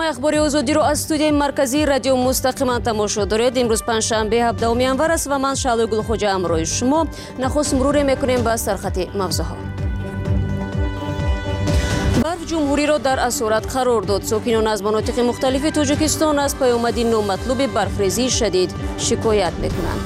برنامه اخباری آزادی رو از استودیوی مرکزی رادیو مستقیما تماشا دارید. امروز پنجشنبه 17 ینور است و من شعله گلخوجه همراه شما. نخست مرور میکنیم به سرخط موضوعات. برف جمهوری را در اسارت قرار داد. ساکنان از مناطق مختلف تاجیکستان از پیامد نامطلوب برفریزی شدید شکایت میکنند.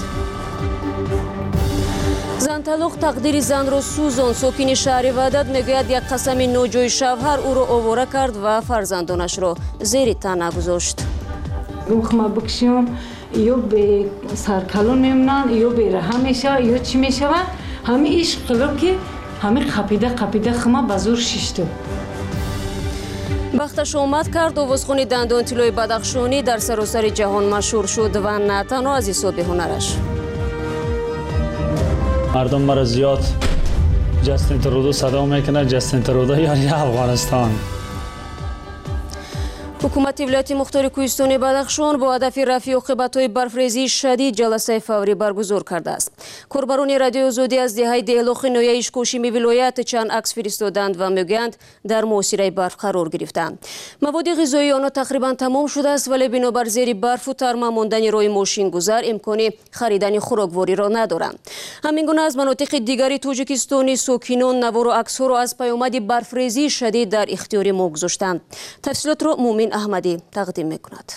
زن طلاق تقدیر زن را سوزان. ساکن شهر وحدت میگوید یک قسم ناجای شوهر او را آواره کرد و فرزندانش را زیر تنه گذاشت. روخم بکشیم یا به سرکلون میمونن یا به رحم میشه یا چی میشه همه عشق قلب که همه قپیده خما بزور شیشتو. بختش آمد کرد. آوازخوان دندان طلای بدخشانی در سراسر جهان مشهور شد و نه تنها از حساب هنرش. مردم مرا زیاد جاستین ترودو صدا میکنه. جاستین ترودو یعنی افغانستان. حکومت ولایت مختار کوهستان بدخشان با هدف رفع عاقبت‌های برفریزی شدید جلسه فوری برگزار کرده است. کاربران رادیو آزادی از دهه دیالوگ نویش کوشیمی ولایت چند عکس فرستادند و میگویند در محاصره برف قرار گرفتند. مواد غذایی آنها تقریبا تمام شده است ولی بنابر زیر برف و ترما ماندن روی ماشین گذر امکان خریدن خوراکواری را ندارند. همین گونه از مناطق دیگری تاجیکستان ساکنان نوار و عکس‌ها را از پیامد برفریزی شدید در اختیار ما گذاشتند. تفصیلات را مومن احمدی تقدیم میکند.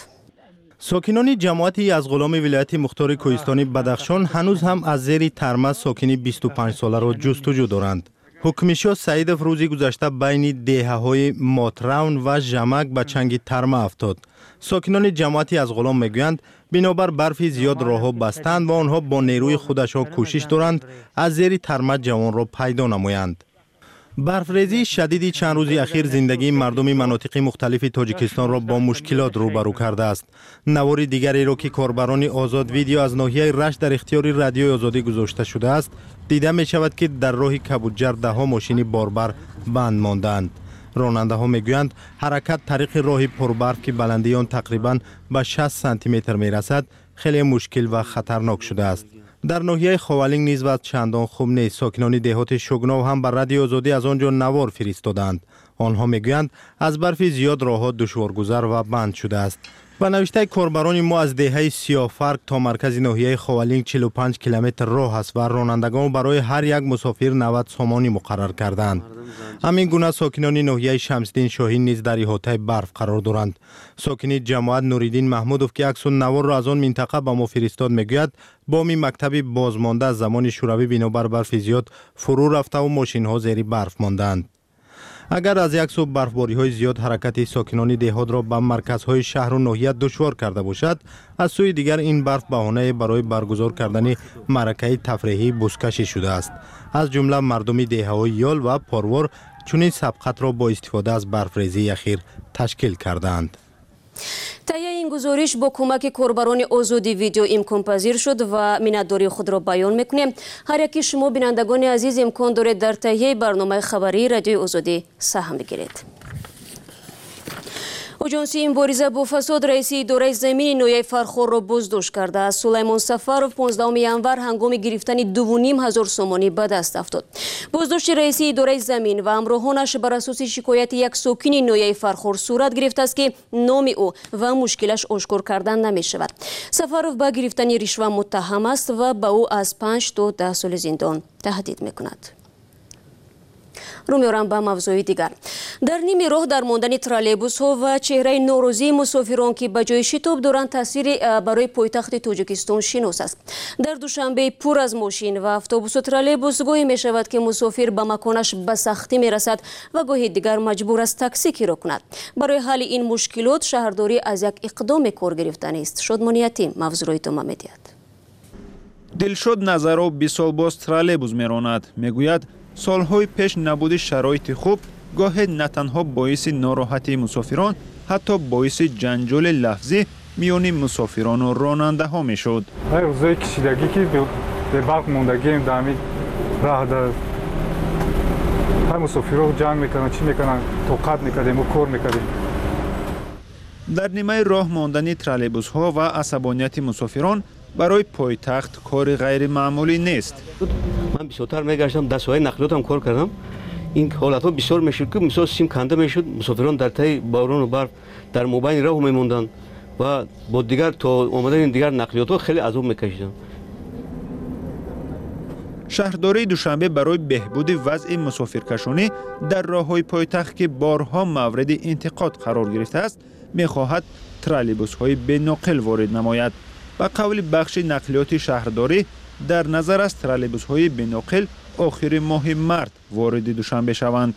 ساکنان جماعتی از غلام ولایت مختار کوهستانی بدخشان هنوز هم از زیر ترمه ساکنی 25 ساله را جستجو دارند. حکمشا سعید روزی گذشته بین دهه‌های ماتراون و ژمک به چنگ ترمه افتاد. ساکنان جماعتی از غلام میگویند بنابر برفی زیاد راهها بستند و آنها با نیروی خودشان کوشش دارند از زیر ترمه جوان را پیدا نمایند. برفریزی شدیدی چند روزی اخیر زندگی مردم مناطق مختلف تاجیکستان را با مشکلات روبرو کرده است. نوار دیگری را که کاربران آزاد ویدیو از ناحیه رشت در اختیار رادیو آزادی گذاشته شده است، دیده می شود که در راه کبودجر ده ها ماشین باربر بند ماندند. راننده ها میگویند حرکت طریق راه پربرف که بلندی آن تقریبا به 60 سانتی متر می رسد خیلی مشکل و خطرناک شده است. در ناحیه خوالینگ نیز وضع چندان خوب نیست. ساکنان دهات شگناو هم بر رادیو آزادی از آنجا نوار فرستادند. آنها میگویند از برف زیاد راهها دشوارگذر و بند شده است. و نوشته کاربران ما از دهه سیافرق تا مرکز ناحیه خوالینگ 45 کیلومتر راه است و رانندگان برای هر یک مسافر 90 سومانی مقرر کردند. همین گونه ساکنان ناحیه شمسدین شاهین نیز در احاطه برف قرار دارند. ساکن جماعت نوریدین محمودوف که عکس نوار را از آن منطقه به ما فرستاد میگوید بامی مکتب بازمانده از زمان شوروی بنابر برف زیاد فرو رفته و ماشین ها زیر برف ماندند. اگر از یک سو برفباری های زیاد حرکت ساکنان دهات را به مرکزهای شهر و ناحیه دشوار کرده باشد، از سوی دیگر این برف بهانه برای برگزار کردن معرکه تفریحی بزکشی شده است. از جمله مردم دهه‌های یال و پاروار چنین سبقت را با استفاده از برفریزی اخیر تشکیل کردند. تهیه این گزارش با کمک کاربران آزادی ویدیو امکان پذیر شد و منتداری خود را بیان میکنیم. هر یکی شما بینندگان عزیز امکان دارید در تهیه برنامه خبری رادیو آزادی سهم بگیرید. اجانسی مبارزه با فساد رئیس اداره زمین نویه فرخور را بازداشت کرده است. سلیمان سفرов 15 ینور هنگام گرفتن 2,500 سومانی به دست افتاد. بازداشت رئیس اداره زمین و همراهانش بر اساس شکایت یک ساکن نویه فرخور صورت گرفته است که نام او و مشکلش آشکار کردن نمی شود. سفرov به گرفتن رشوه متهم است و به او از 5 تا 10 سال زندان تهدید می کند. رو میارم به موضوع دیگر. در نیم راه در ماندن ترالیبوس ها و چهره ناراضی مسافران که به جای شتاب دارند تاثیر برای پایتخت تاجیکستان شناس است. در دوشنبه پر از ماشین و اتوبوس و ترالیبوس گاهی می شود که مسافر به مکانش به سختی می رسد و گاهی دیگر مجبور است تاکسی کرایه کند. برای حل این مشکلات شهرداری از یک اقدام کار گرفتن است. شادمانیتی موضوع تو میدهد. دلشد نظرو 20 سال باز ترالیبوس میراند. میگوید سالهای پیش نبود شرایط خوب گاهی نه تنها باعث ناراحتی مسافران حتی باعث جنجال لفظی میان مسافران و راننده ها می شد. روزای کشیدگی که در برق موندگیم در همین راه در هر مسافرها جمع میکنن چی میکنن توقف میکردیم و کار میکردیم. در نیمه راه ماندن ترالیبوس ها و عصبانیت مسافران برای پایتخت کار غیر معمولی نیست. من بیشتر میگشتم دستهای نقلیاتم کار کردم این حالت ها بسیار میشد که مثلا سیم کنده میشد، مسافران در تای باران و برف در مابین راه میموندن و با دیگر تا آمدن دیگر نقلیات ها خیلی عذاب میکشیدن. شهرداری دوشنبه برای بهبود وضع مسافرکشانی در راههای پایتخت که بارها مورد انتقاد قرار گرفته است میخواهد ترالیبوس‌های بین‌نقل وارد نماید. با قول بخش نقلیات شهرداری در نظر است ترالیبوس‌های بین‌نقل آخر ماه مارس وارد دوشنبه شوند.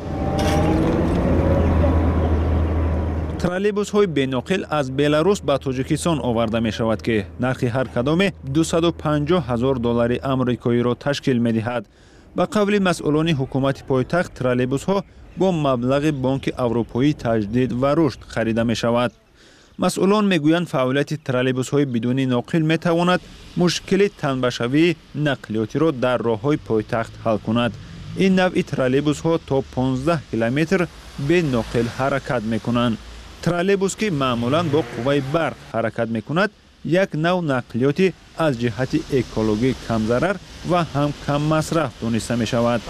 ترالیبوس‌های بین‌نقل از بلاروس به تاجیکستان آورده می شود که نرخ هر کدام $250,000 آمریکایی را تشکیل می دهد. با قول مسئولان حکومت پایتخت ترالیبوس‌ها با مبلغ بانک اروپایی تجدید و رشد خریده می شود. مسئولان میگویند فعالیت ترالیبوس‌های بدون ناقل می تواند مشکل تنبشوی نقلیاتی را در راه‌های پایتخت حل کند. این نوع ترالیبوس‌ها تا 15 کیلومتر به ناقل حرکت می کنند. ترالیبوس که معمولاً با قوه برق حرکت می کند یک نوع نقلیاتی از جهت اکولوژی کم ضرر و هم کم مصرف دانسته می شود.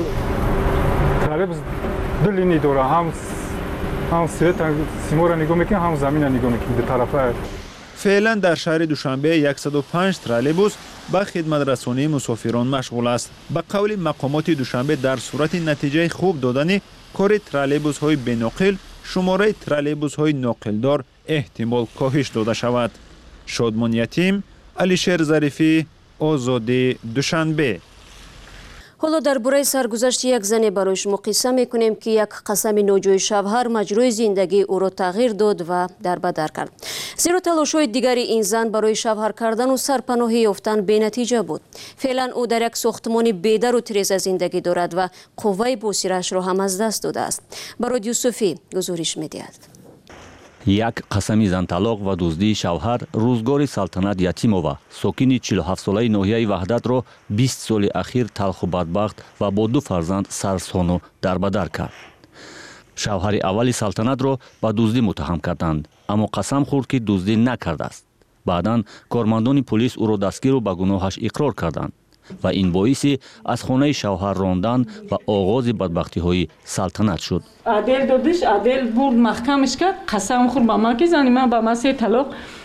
ترالیبوس دو لینی داره، هم سیما را نگاه میکنه هم زمین را نگاه میکنه به طرف. فعلا در شهر دوشنبه 105 ترالیبوس با خدمت رسانی مسافران مشغول است. به قول مقامات دوشنبه در صورت نتیجه خوب دادن کار ترالیبوس های بین‌نقل شماره ترالیبوس های ناقلدار احتمال کاهش داده شود. شادمان یتیم، علیشیر ظریفی، آزادی دوشنبه. حالا درباره سرگذشت یک زن برای شما قصه میکنیم که یک قسم ناجوی شوهر مجروی زندگی او را تغییر داد و دربدر کرد. زیرا تلاش‌های دیگری این زن برای شوهر کردن و سرپناهی یافتن بی‌نتیجه بود. فعلا او در یک ساختمان بیدر و تریز زندگی دارد و قوه بصیرتش را هم از دست داده است. برای یوسفی گزارش می‌دهد. یک قسمی زن طلاق و دزدی شوهر روزگار سلطنت یتیمова ساکنی 47 ساله ناحیه وحدت را 20 سال اخیر تلخ و بدبخت و با 2 فرزند سرسان و دربدر کرد. شوهر اولی سلطنت را به دزدی متهم کردند، اما قسم خورد که دزدی نکرده است. بعداً کارمندان پلیس او را دستگیر و به گناهش اقرار کردند و این باعث از خانه شوهر راندن و آغاز بدبختی های سلطنت شد. عادل دادش، عادل برد محکمش کرد، قسم خورد با ما که زنی من با ما 3 طلاق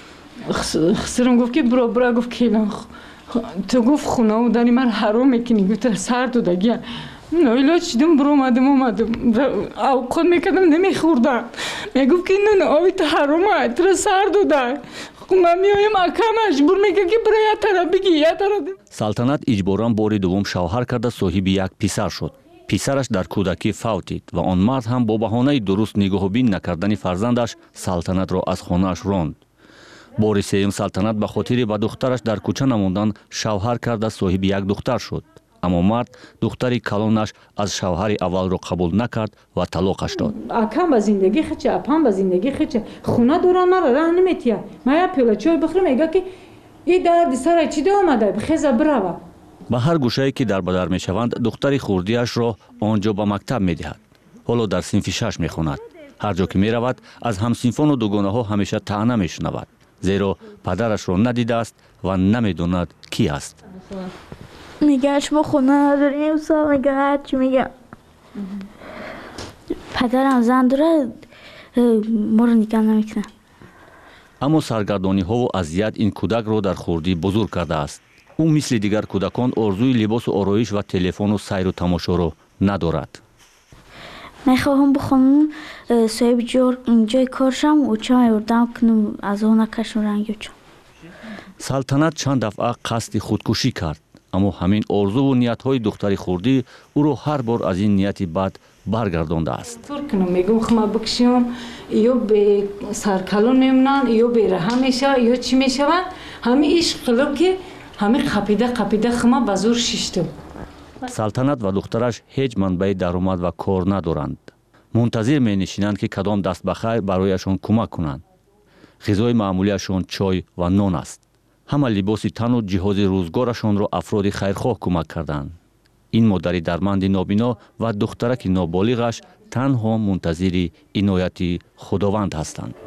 خسرم گفت که برا گفت که تو گفت خونه و دانی من حرام میکنی گفت سر دادگی نایلا چیدم برو اومدم اوقات میکردم نمیخوردم میگفت که نه آبی تو حرامه تو سر داده من میایم اکا مجبور میگه که برای یه طرف بگی یه طرف. سلطنت اجباراً باری دوم شوهر کرده صاحب یک پسر شد. پسرش در کودکی فوتید و آن مرد هم با بهانه درست نگاه بین نکردن فرزندش سلطنت را از خانه‌اش راند. باری سوم سلطنت به خاطر به دخترش در کوچه نماندن شوهر کرده صاحب یک دختر شد. اما مرد دختری کلانش از شوهر اول را قبول نکرد و طلاقش داد. اکم با زندگی خچه، اپم با زندگی خچه. خونه دوران مرا راه نمیتیه. من یه پیاله چای بخورم میگه که این درد سر چی اومده بخیزه برو. به هر گوشه‌ای که دربدر میشوند دختری خوردیش را آنجا به مکتب میدهد. حالا در صنف 6 میخواند. هر جا که میرود از همصنفان و دوگانه ها همیشه طعنه میشنود. زیرا پدرش را ندیده است و نمیداند کی است. میگه شما خونه نداریم سا میگه هرچی میگه پدرم زن داره ما رو نگه نمیکنه. اما سرگردانی ها و اذیت این کودک را در خردی بزرگ کرده است. او مثل دیگر کودکان آرزوی لباس و آرایش و تلفن و سیر و تماشا را ندارد. میخواهم بخونم صاحب جای کارشم و چه میوردم کنم از اون نکشم رنگی چون. سلطنت چند دفعه قصد خودکشی کرد. اما همین آرزو و نیت‌های دختری خوردی او را هر بار از این نیتی بد برگردانده است. فرکنم میگم خما بکشیم یا به سرکلون میمونن یا به راه میشه یا چی میشون همین عشق قلب که همین قپیده خما بزرگ شیشتو. سلطنت و دخترش هیچ منبع درآمد و کار ندارند. منتظر می نشینند که کدام دست بخیر برایشان کمک کنند. غذای معمولیشان چای و نان است. همه لباس تن و جهاز روزگارشان را افراد خیرخواه کمک کردند. این مادری درمند نابینا و دخترک نابالغش تنها منتظر عنایت خداوند هستند.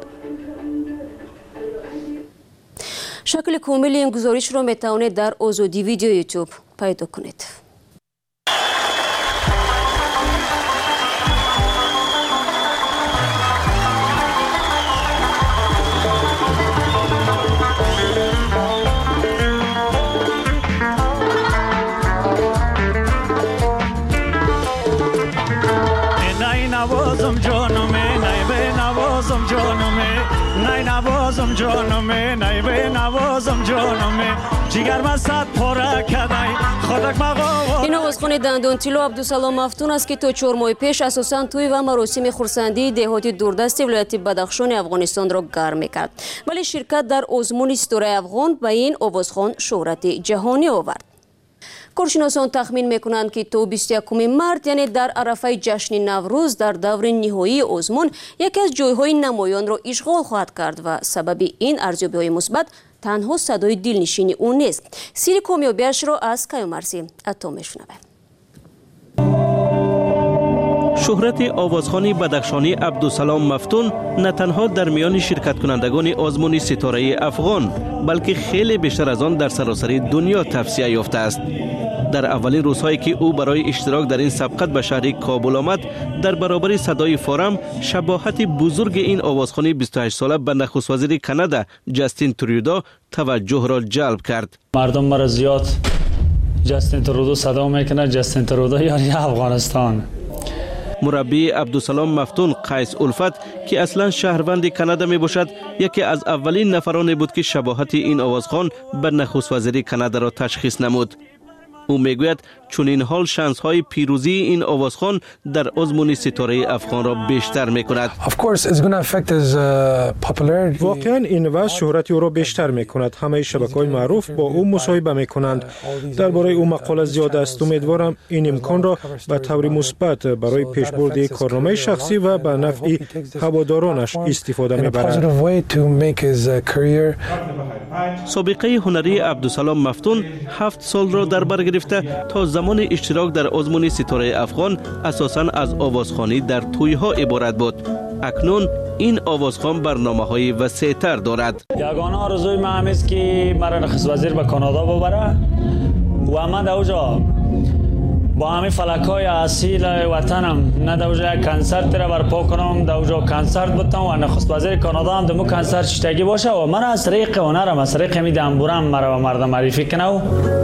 شکل کامل این گزارش را میتوانید در آزادی ویدیو یوتیوب پیدا کنید. نوازم جانم نیوه نوازم جانم جگر من صد پاره کدای خودک مقام. این آوازخوان دندان طلو عبدالسلام مفتون است که تا 4 ماه پیش اساساً توی و مراسم خرسندی دهاتی دوردست ولایت بدخشان افغانستان را گرم میکرد، ولی شرکت در آزمون ستاره افغان به این آوازخوان شهرت جهانی آورد. کارشناسان تخمین میکنند که تا 21 مارس یعنی در عرفه جشن نوروز در دور نهایی آزمون یکی از جایهای نمایان را اشغال خواهد کرد و سبب این ارزیابی‌های مثبت تنها صدای دلنشینی او نیست. سیر کامیابیش را از کیومرسی عطا میشنویم. شهرت آوازخوان بدخشانی عبدالسلام مفتون نه تنها در میان شرکت کنندگان آزمون ستاره افغان بلکه خیلی بیشتر از آن در سراسر دنیا توسعه یافته است. در اولین روزهایی که او برای اشتراک در این سبقت به شهر کابل آمد، در برابر صدای فارم شباهت بزرگ این آوازخوان 28 ساله به نخست وزیر کانادا جاستین ترودو توجه را جلب کرد. مردم مرا زیاد جاستین ترودو صدا میکنه، جاستین ترودو یاری افغانستان. مربی عبدالسلام مفتون قیس الفت که اصلا شهروند کانادا می باشد، یکی از اولین نفرانی بود که شباهت این آوازخوان به نخست وزیر کانادا را تشخیص نمود. او میگوید چون این حال شانس های پیروزی این آوازخوان در آزمون ستاره افغان را بیشتر میکند. واقعا این وضع شهرت او را بیشتر میکند. همه شبکه‌های معروف با او مصاحبه میکنند. درباره او مقاله زیاد است. امیدوارم این امکان را به طور مثبت برای پیشبرد کارنامه شخصی و به نفع هوادارانش استفاده میبرد. سابقه هنری عبدالسلام مفتون 7 سال را در بر گرفته تا زمان اشتراک در آزمون ستاره افغان اساساً از آوازخوانی در توی‌ها عبارت بود. اکنون این آوازخوان برنامه‌های وسیع‌تر دارد. یگانه آرزوی من هم است که مرا نخست وزیر به کانادا ببره و من در اونجا با همین فلک‌های اصیل وطنم نه در اونجا یک کنسرت را برپا کنم، در اونجا کنسرت بتم و نخست وزیر کانادا هم دمو کنسرت شتگی باشه و من از طریق هنرم از طریق می دنبورم مرا به مردم معرفی کنه.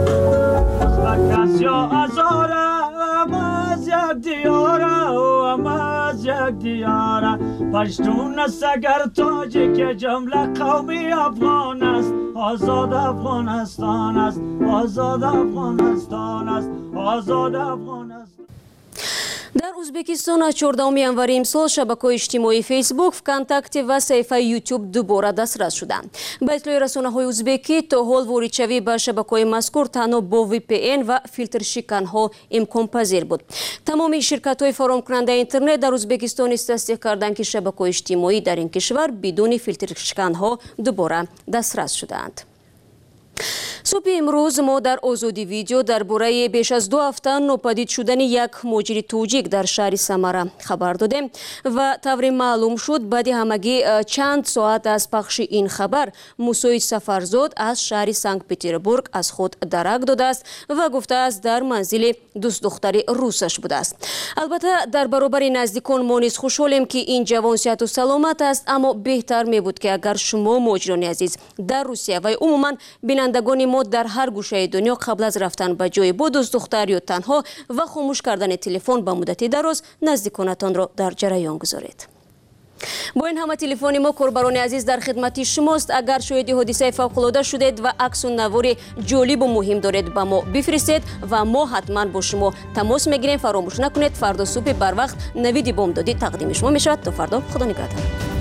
یا ازارم از یک دیارم از یک دیارم پشتون است اگر تاجی که جمله قومی افغان است، آزاد افغانستان است، آزاد افغانستان است، آزاد افغان است. در ازبکستان از 14 январи امسال شبکه‌های اجتماعی فیسبوک، وکنتاکت و صفحه یوتیوب دوباره دسترس شدند. به اطلاع رسانه‌های ازبکی تا حال واردشوی به شبکه‌های مذکور تنها با VPN و فیلتر شکن‌ها امکان پذیر بود. تمام شرکت‌های فراهم کننده اینترنت در ازبکستان تصدیق کردند که شبکه‌های اجتماعی در این کشور بدون فیلتر شکن‌ها دوباره دسترس شدند. صبح امروز ما در آزادی ویدیو درباره بیش از 2 هفته ناپدید شدن یک مهاجر توجیک در شهر سمره خبر دادیم و طور معلوم شد بعد همگی چند ساعت از پخش این خبر موسی سفرزاد از شهر سنت پترزبورگ از خود درک داده است و گفته است در منزل دوست دختری روسش بوده است. البته در برابر نزدیکان ما نیز خوشحالیم که این جوان صحت و سلامت است، اما بهتر می بود که اگر شما مهاجران عزیز در روسیه و عموما بینندگان ما در هر گوشه دنیا قبل از رفتن به جای با دوست دختر یا تنها و خاموش کردن تلفن به مدتی دراز نزدیکانتان را در جریان گذارید. با این همه تلفن ما کاربران عزیز در خدمت شماست. اگر شاهد حادثه فوق‌العاده شدید و عکس و نوار جالب و مهم دارید به ما بفرستید و ما حتما با شما تماس میگیریم. فراموش نکنید فردا صبح بر وقت نوید بامدادی تقدیم شما میشود. تا فردا، خدا نگهدار.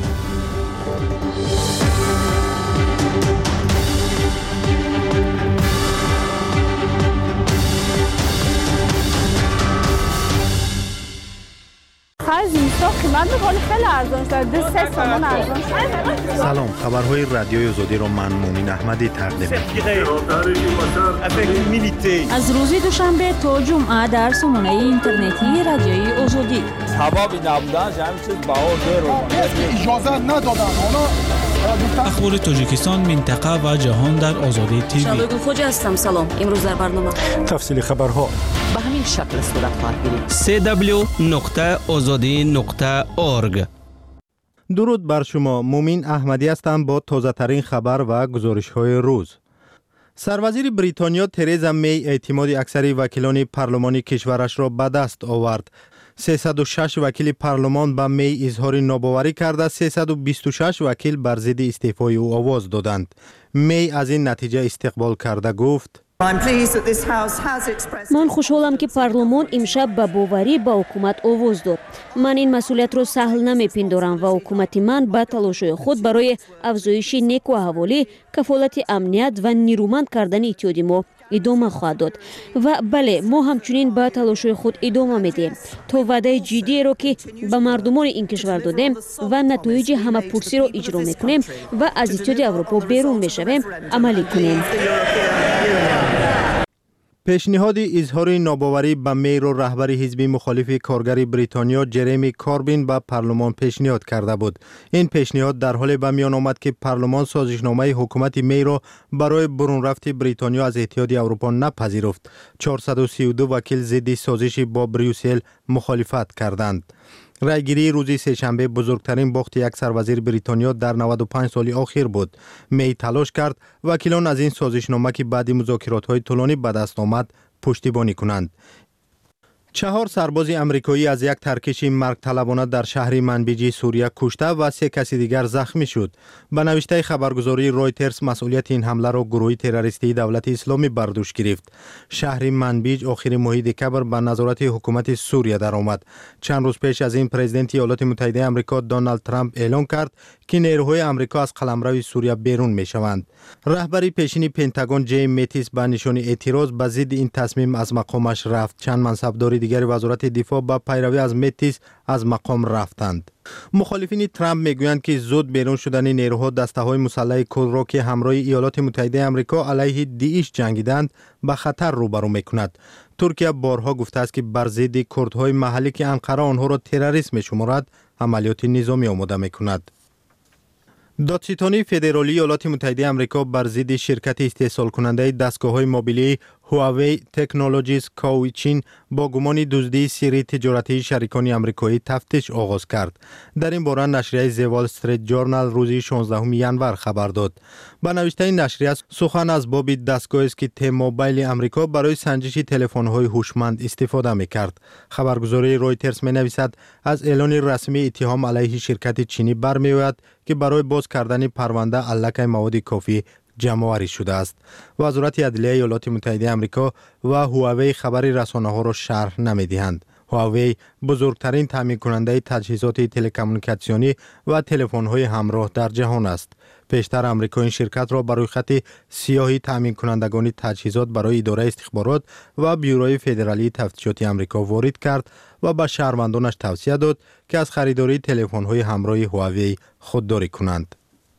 سلام، خبرهای رادیوی آزادی را من مومین احمدی تقدیم می‌کنم. از روز دوشنبه تا جمعه در سامانه اینترنتی رادیوی آزادی. سببی نبودنش همین چیز اجازه ندادن. اخبار تاجیکستان، منطقه و جهان در آزادی تیوی. شادو خوجا هستم. سلام. امروز در برنامه تفصیل خبرها به همین شکل صورت خواهد گرفت. www.azadi.org. درود بر شما. مومین احمدی هستم با تازه ترین خبر و گزارش های روز. سروزیر بریتانیا ترزا می اعتماد اکثری وکیلان پارلمانی کشورش را به دست آورد. 306 وکیل پارلمان به می اظهار ناباوری کرده، 326 وکیل بر ضد استعفای او آواز دادند. می از این نتیجه استقبال کرده گفت: من خوشحالم که پارلمان امشب به باوری به حکومت آواز داد. من این مسئولیت را سهل نمیپندارم و حکومت من با تلاش‌های خود برای افزایش نیک و حوالی کفالت امنیت و نیرومند کردن اتحاد ما ادامه خواهد داد. و بله، ما همچنین با تلاش‌های خود ادامه میدیم تا وعده جدی را که به مردمان این کشور دادیم و نتایج همه پرسی را اجرا میکنیم و از اتحاد اروپا بیرون میشویم عملی کنیم. پیشنهاد اظهار ناباوری به می را رهبر حزب مخالف کارگر بریتانیا جرمی کوربین به پارلمان پیشنهاد کرده بود. این پیشنهاد در حال به میان آمد که پارلمان سازشنامه حکومت می را برای برون رفت بریتانیا از اتحاد اروپا نپذیرفت. 432 وکیل ضد سازش با بریوسل مخالفت کردند. رایگیری روز سه‌شنبه بزرگترین باخت یک سروزیر بریتانیا در 95 سال اخیر بود. می تلاش کرد وکیلان از این سازشنامه که بعد مذاکرات‌های طولانی به دست آمد پشتیبانی کنند. 4 سرباز امریکایی از یک ترکش مرگ طلبانه در شهر منبیج سوریه کشته و 3 کسی دیگر زخمی شد. به نوشته خبرگزاری رویترز مسئولیت این حمله را گروه تروریستی دولت اسلامی بر دوش گرفت. شهر منبیج آخر ماه دکبر به نظارت حکومت سوریه درآمد. چند روز پیش از این پرزیدنت ایالات متحده آمریکا دونالد ترامپ اعلام کرد که نیروهای آمریکا از قلمرو سوریه بیرون می‌شوند. رهبر پیشین پنتاگون جیم میتیس به نشان اعتراض به ضد این تصمیم از مقامش رفت. چند منصبدار دیگر وزارت دفاع با پیروی از میتیس از مقام رفتند. مخالفین ترامپ میگویند که زود بیرون شدن نیروها دسته‌های مسلح کرد را که همراه ایالات متحده آمریکا علیه داعش جنگیدند به خطر روبرو میکند. ترکیه بارها گفته است که بر ضد کردهای محلی که انقره آنها را تروریست میشمارد عملیات نظامی آماده میکند. دادستانی فدرالی ایالات متحده آمریکا بر ضد شرکت استحصال کننده دستگاه‌های موبیلی هواوی تکنولوژیز کویچین با گمان دزدی سری تجارتی شریکان آمریکایی تفتیش آغاز کرد. در این باره نشریه The Wall Street Journal روز 16 ژانویه خبر داد. با نوشته این نشریه سخن از باب دستگاهی است که تی موبایل آمریکا برای سنجش تلفن‌های هوشمند استفاده می‌کرد. خبرگزاری رویترز می‌نویسد از اعلان رسمی اتهام علیه شرکت چینی برمی‌آید که برای باز کردن پرونده علاقه مواد کافی جمع‌آوری شده است. وزارت عدلیه ایالات متحده آمریکا و هواوی خبر رسانه‌ها را شرح نمی‌دهند. هواوی بزرگترین تامین کننده تجهیزات تلکومونیکاسیونی و تلفن‌های همراه در جهان است. پیشتر آمریکا این شرکت را برای خط سیاه تامین کنندگان تجهیزات برای اداره استخبارات و بیوروی فدرالی تفتیشات آمریکا وارد کرد و به شهروندانش توصیه داد که از خریداری تلفن‌های همراه هواوی خودداری کنند.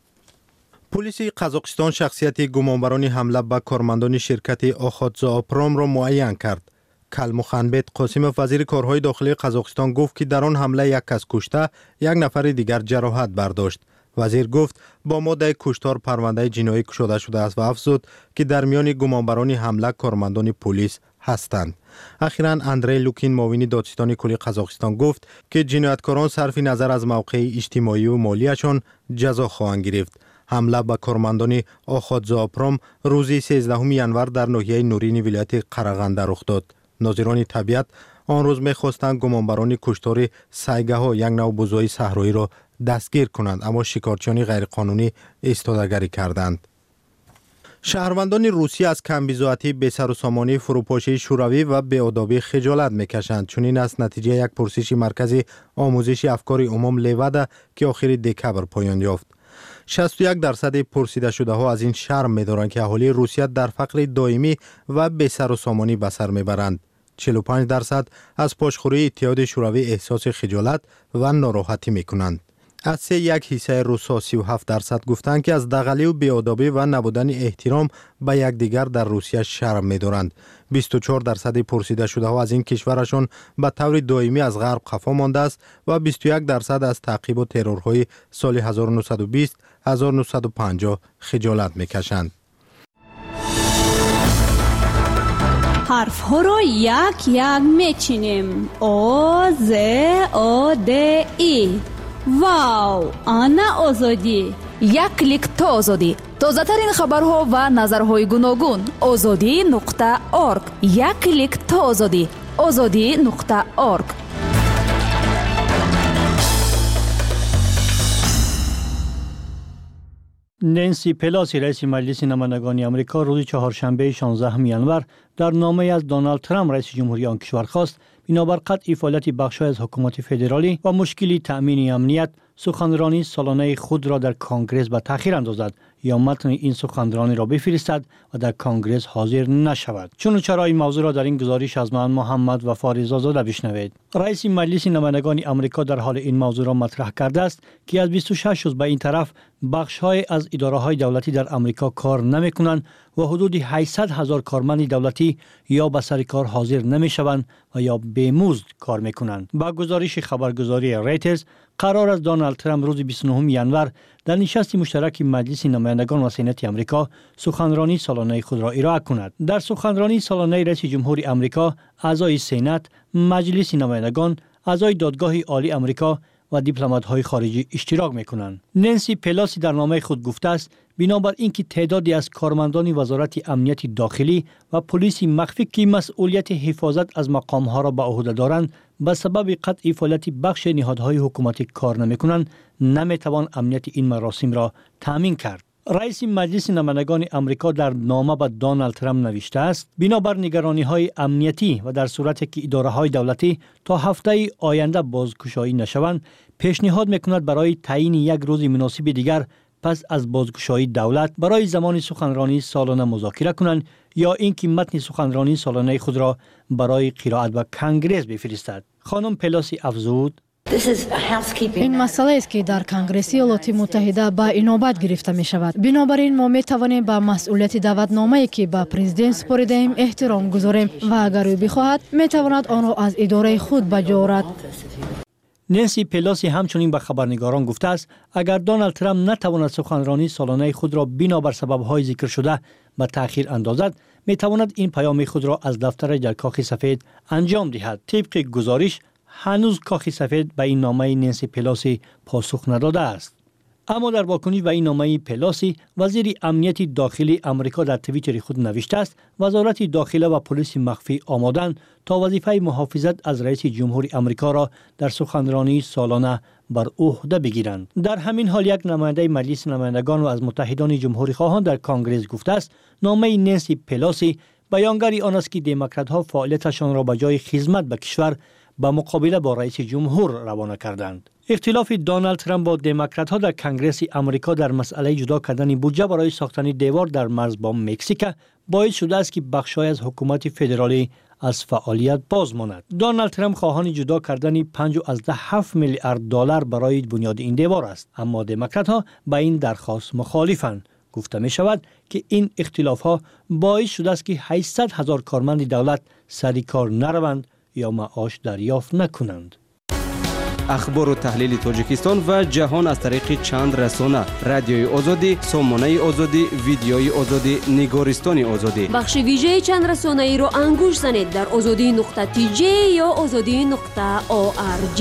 پلیس قزاقستان شخصیت گمانبران حمله به کارمندان شرکت آخاتزاپروم را معین کرد. کلمخانبت قاسموف وزیر کارهای داخلی قزاقستان گفت که در آن حمله یک کس کشته، یک نفر دیگر جراحت برداشت. وزیر گفت با ماده کشتار پرونده جنایی گشوده شده است و افزود که در میان گمانبران حمله کارمندان پلیس هستند. اخیراً اندری لوکین معاون دادستان کلی قزاقستان گفت که جنایتکاران صرف نظر از موقع اجتماعی و مالیشان جزا خواهند گرفت. حمله به کارمندان آخاتزاپروم روز 13 ژانویه در ناحیه نورین ولایت قرغنده رخ داد. ناظران طبیعت آن روز می‌خواستند گمانبران کشتار سایگه‌ها یک نوع بزای صحرایی را دستگیر کنند، اما شکارچیان غیرقانونی ایستادگری کردند. شهروندان روسیه از کمبیزاتی، بی‌سروسامانی، فروپاشی شوروی و بی‌آدابی خجالت می‌کشند. چنین است نتیجه یک پرسش مرکز آموزش افکار عموم لیودا که آخر دکبر پایان یافت. 61% پرسیده شده ها از این شرم می‌دارند که اهالی روسیه در فقر دائمی و بی‌سروسامانی به سر میبرند. 45% از پاشخوری اتحاد شوروی احساس خجالت و ناراحتی میکنند. از 1/3 روسا 37% گفتند که از دغلی و بی‌آدابی و نبودن احترام به یکدیگر در روسیه شرم می‌دارند. 24% پرسیده شده ها از این کشورشان به طور دائمی از غرب خفا مانده است و 21% از تعقیب و ترورهای سال 1920 1950 خجالت می‌کشند. حرف ها را یک یک میچینیم. آ ز آ د ای. واو، آنا آزادی. یک کلیک تا آزادی. تازه ترین خبرها و نظرهای گوناگون. azadi.org. یک کلیک تا آزادی. azadi.org. نانسی پلاسی رئیس مجلس نمایندگان آمریکا روز چهارشنبه 16 ژانویه در نامه از دونالد ترامپ رئیس جمهوری آن کشور خواست بنابر قطع فعالیت بخش‌های از حکومت فدرالی و مشکلی تأمین امنیت سخنرانی سالانه خود را در کنگره به تأخیر اندازد یا متن این سخنرانی را بفرستد و در کنگره حاضر نشود. چون چرا این موضوع را در این گزارش از من محمد وفا رضازاده بشنوید. رئیس مجلس نمایندگان آمریکا در حال این موضوع را مطرح کرده است که از 26 روز به این طرف بخش‌های از اداره‌های دولتی در آمریکا کار نمی‌کنند و حدود 800,000 کارمند دولتی یا به سر کار حاضر نمی‌شوند و یا بی‌مزد کار می‌کنند. با گزارش خبرگزاری ریترز قرار است دونالد ترامپ روز 29 ژانویه در نشست مشترک مجلس نمایندگان و سنات آمریکا سخنرانی سالانه خود را ارائه کند. در سخنرانی سالانه رئیس جمهوری آمریکا اعضای سنات، مجلس نمایندگان، اعضای دادگاه عالی آمریکا و دیپلمات‌های خارجی اشتراک می‌کنند. نانسی پلاسی در نامه خود گفته است بنابر اینکه تعدادی از کارمندان وزارت امنیت داخلی و پلیس مخفی که مسئولیت حفاظت از مقام‌ها را به عهده دارند به سبب قطع فعالیت بخش نهادهای حکومتی کار نمی‌کنند نمی‌توان امنیت این مراسم را تامین کرد. رئیس مجلس نمایندگان آمریکا در نامه به دونالد ترامپ نوشته است بنابر نگرانی‌های امنیتی و در صورتی که اداره‌های دولتی تا هفته آینده بازگشایی نشوند پیشنهاد می‌کند برای تعیین یک روز مناسب دیگر پس از بازگشایی دولت برای زمان سخنرانی سالانه مذاکره کنند یا اینکه متن سخنرانی سالانه خود را برای قرائت به کنگره بفرستد. خانم پلاسی افزود این مسئله است که در کنگره ایالات متحده به اینابت گرفته می شود. بنابراین ما می توانیم به مسئولیت دعوتنامه‌ای که به پرزیدنت سپرده‌ایم احترام گذاریم و اگر او بخواهد می تواند آن را از اداره خود بجارد. نانسی پلاسی همچنین به خبرنگاران گفته است اگر دونالد ترامپ نتواند سخنرانی سالانه خود را بنابر سبب‌های ذکر شده به تأخیر اندازد می تواند این پیام خود را از دفتر در کاخ سفید انجام دهد. طبق گزارش هنوز کاخ سفید به این نامه نانسی پلاسی پاسخ نداده است. اما در واکنش به این نامه پلاسی وزیر امنیت داخلی آمریکا در توییتر خود نوشته است وزارت داخله و پلیس مخفی آمادند تا وظیفه محافظت از رئیس جمهوری آمریکا را در سخنرانی سالانه بر عهده بگیرند. در همین حال یک نماینده مجلس نمایندگان و از متحدان جمهوری خواهان در کنگره گفته است نامه نانسی پلاسی بیانگر آن است که دموکرات‌ها فعالیتشان را به جای خدمت به کشور با مقابله با رئیس جمهور روانه کردند. اختلاف دونالد ترامپ با دموکرات‌ها در کنگره آمریکا در مسئله جدا کردن بودجه برای ساختن دیوار در مرز با مکزیک باعث شده است که بخش‌های از حکومت فدرالی از فعالیت باز ماند. دونالد ترامپ خواهان جدا کردن 5.7 میلیارد دلار برای بنیاد این دیوار است، اما دموکرات‌ها با این درخواست مخالفند. گفته می شود که این اختلاف‌ها باعث شده است که 800,000 کارمند دولت سر کار نروند یا معاش دریافت نکنند. اخبار و تحلیل تاجیکستان و جهان از طریق چند رسانه: رادیوی آزادی، سامانه آزادی، ویدیوی آزادی، نگارستان آزادی. بخش ویژه چند رسانه ای را انگوش زنید در azadi.tj یا azadi.org.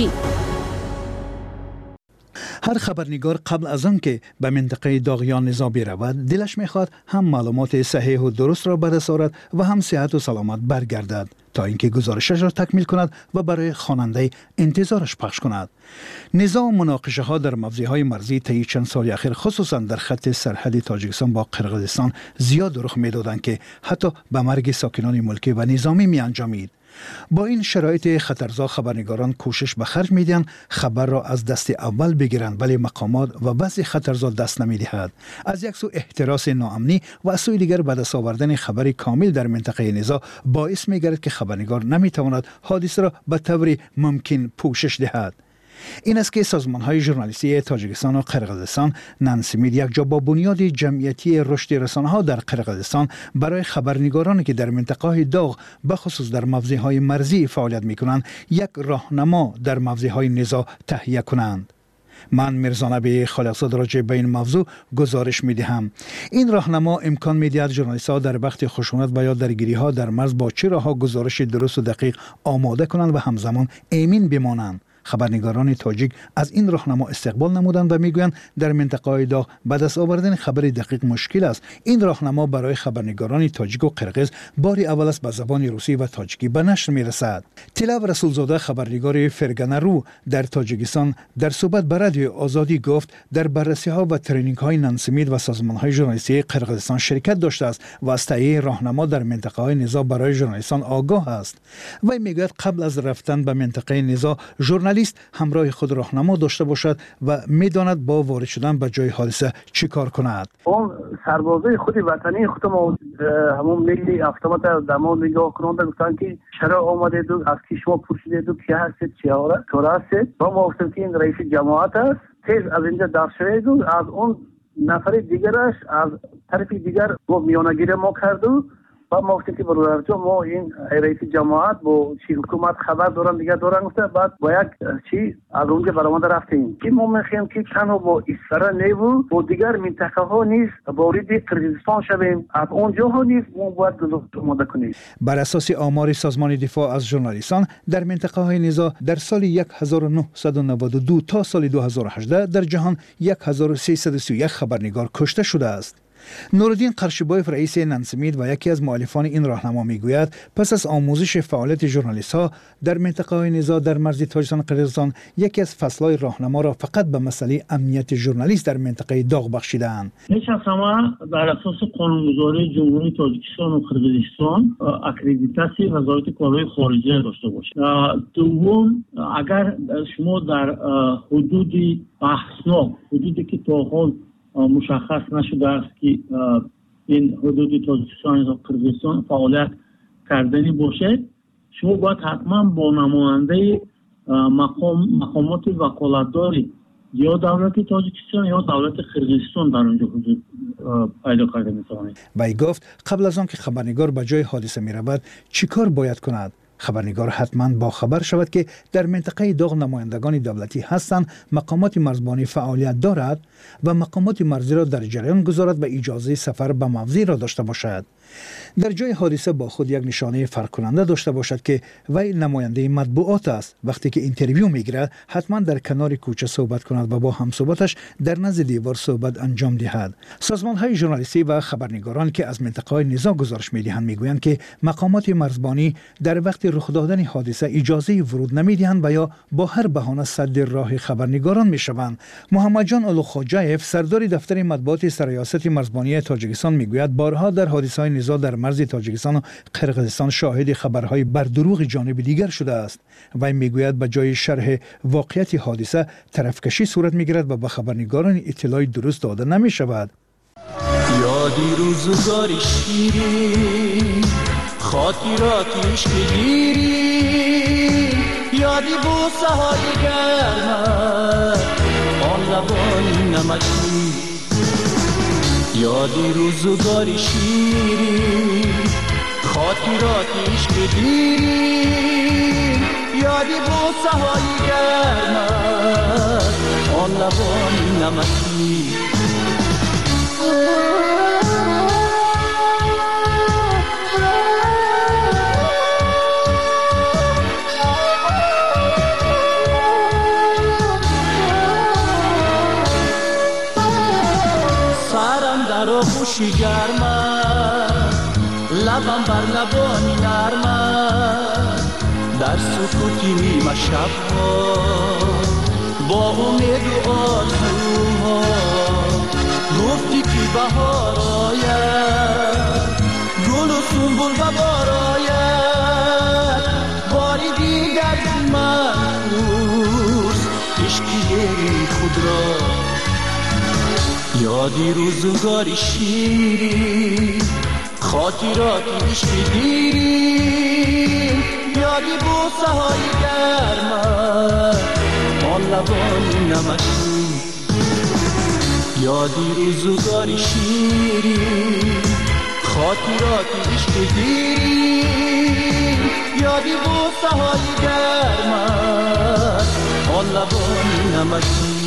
هر خبرنگار قبل از آن که به منطقه داغیان نزاع برود دلش میخواد هم معلومات صحیح و درست را به دست آورد و هم صحت و سلامت برگردد تا اینکه گزارشش را تکمیل کند و برای خواننده انتظارش پخش کند. نزاع و مناقشه ها در موضوعهای مرزی طی چند سال اخیر خصوصا در خط سرحد تاجیکستان با قرقیزستان زیاد رخ میدادند که حتی به مرگ ساکنان ملکی و نظامی می انجامید. با این شرایط خطرزا خبرنگاران کوشش به خرج میدهند خبر را از دست اول بگیرند، ولی مقامات و بعضی خطرزا دست نمیدهد. از یک سو احتراس ناامنی و از سوی دیگر به دست آوردن خبری کامل در منطقه نزاع باعث میگردد که خبرنگار نمیتواند حادثه را به طور ممکن پوشش دهد. این است که سازمان‌های ژورنالیستی تاجیکستان و قرقیزستان نانسمید یک جا با بنیاد جمعیتی رشد رسانه‌ها در قرقیزستان برای خبرنگارانی که در منطقه‌های داغ بخصوص در موضوعهای مرزی فعالیت می‌کنند یک راهنما در موضوعهای نزاع تهیه کنند. من میرزانبی خالقزاد راجع به این موضوع گزارش میدهم. این راهنما امکان میدهد ژورنالیست‌ها در وقت خشونت و یا درگیری‌ها در مرز با چه راه‌ها گزارش درست و دقیق آماده کنند و همزمان امین بمانند. خبرنگاران تاجیک از این راهنما استقبال نمودند و میگویند در منطقه‌های داغ به دست آوردن خبر دقیق مشکل است. این راهنما برای خبرنگاران تاجیک و قرقیز بار اول است به زبان روسی و تاجیکی به نشر میرسد. طلب رسولزاده خبرنگار فرگانه در تاجیکستان در صحبت با رادیو آزادی گفت در بررسی‌ها و ترینینگ‌های نانسمید و سازمان‌های ژورنالیستی قرقیزستان شرکت داشته است و از تهیه راهنما در منطقه‌های نزاع برای ژورنالیستان آگاه است. وی میگوید قبل از رفتن به منطقه نزاع ژورنالیست همراه خود راهنما داشته باشد و میداند با وارد شدن به جای حادثه چیکار کند. اون سربازای خود وطنی خودم همون ملی افطامات در ما نگاه کنند گفتن که چرا آمده دو از کی شما پرسیده دو کی هستید چیاره کار هستید با ما گفتم که این رئیس جماعت است تیز از اینجا دست شد از اون نفر دیگرش از طرف دیگر با میانگیری ما کرد و ما گفتیم که برادر جان ما این رئیس جماعت با چی حکومت خبر دارن دیگه دارن گفته بعد با یک چی از اونجا برآمده رفتیم که ما میخوایم که تنها با اسفر نیو با دیگر منطقه ها نیز وارد قرقیزستان شویم از اونجا ها نیز ما باید آماده کنیم. بر اساس آمار سازمان دفاع از ژورنالیستان در منطقه های نزاع در سال 1992 تا سال 2018 در جهان 1331 خبرنگار کشته شده است. نورالدین قرشبایف رئیس نانسمید و یکی از مؤلفان این راهنما میگوید پس از آموزش فعالیت ژورنالیست ها در منطقه های نزاع در مرز تاجیکستان و قرقیزستان یکی از فصلهای راهنما را فقط به مسئله امنیت ژورنالیست در منطقه داغ بخشیدند. هیچ از همه بر اساس قانونگذاری جمهوری تاجیکستان و قرقیزستان اکریدیتاسی وزارت کارهای خارجه داشته باشد. دوم اگر شما در حدود بحثناک حدودی که تا حال مشخص نشده است که این حدود تاجیکستان و قرقیزستان فعالیت کردنی باشه شما باید حتما با نماینده مقامات وکالتداری یا دولت تاجیکستان یا دولت قرقیزستان در اونجا حضور پیدا کرده میتوانید. وی گفت قبل از آن که خبرنگار به جای حادثه میرود چیکار باید کند؟ خبرنگار حتما با خبر شود که در منطقه داغ نمایندگان دولتی هستند، مقامات مرزبانی فعالیت دارد و مقامات مرزی را در جریان گذارد و اجازه سفر به موضع را داشته باشد. در جای حادثه با خود یک نشانه فرق کننده داشته باشد که وی نماینده مطبوعات است. وقتی که اینترویو میگیرد حتما در کنار کوچه صحبت کند و با همصحبتش در نزد دیوار صحبت انجام دهد. سازمان های ژورنالیستی و خبرنگاران که از منطقه های نزاع گزارش میدهند میگویند که مقامات مرزبانی در وقت رخ دادن حادثه اجازه ورود نمیدهند و یا با هر بهانه سد راه خبرنگاران میشوند. محمد جان اولوخوجایف سردار دفتر مطبوعات سرریاست مرزبانی تاجیکستان میگوید بارها در حادثه های نزاع در مرز تاجیکستان و قرقیزستان شاهد خبرهای بر دروغ جانب دیگر شده است. وی میگوید به جای شرح واقعیت حادثه طرفکشی صورت میگیرد و به خبرنگاران اطلاع درست داده نمی شود. یادی روزگاری شیرین خاطراتیش بگیری یادی بوسه های گرمت آن لبانی نمکی یادی روزگاری شیرین خاطراتیش بگیری یادی بوسه های گرمت آن لبانی نمکی آغوشی گرمت لبم بر لبانی نرمت در سکوتی نیمه شبها با امید و آرزوها گفتی که بهار آید گل و سنبل و بار آید باری دیگر من روز عشقی خود را یادی روزگاری شیرین خاطراتیش بگیریم یادی بوسه های گرمت آن لبانی نمکی یادی روزگاری شیرین خاطراتیش بگیریم یادی بوسه های گرمت آن لبانی نمکی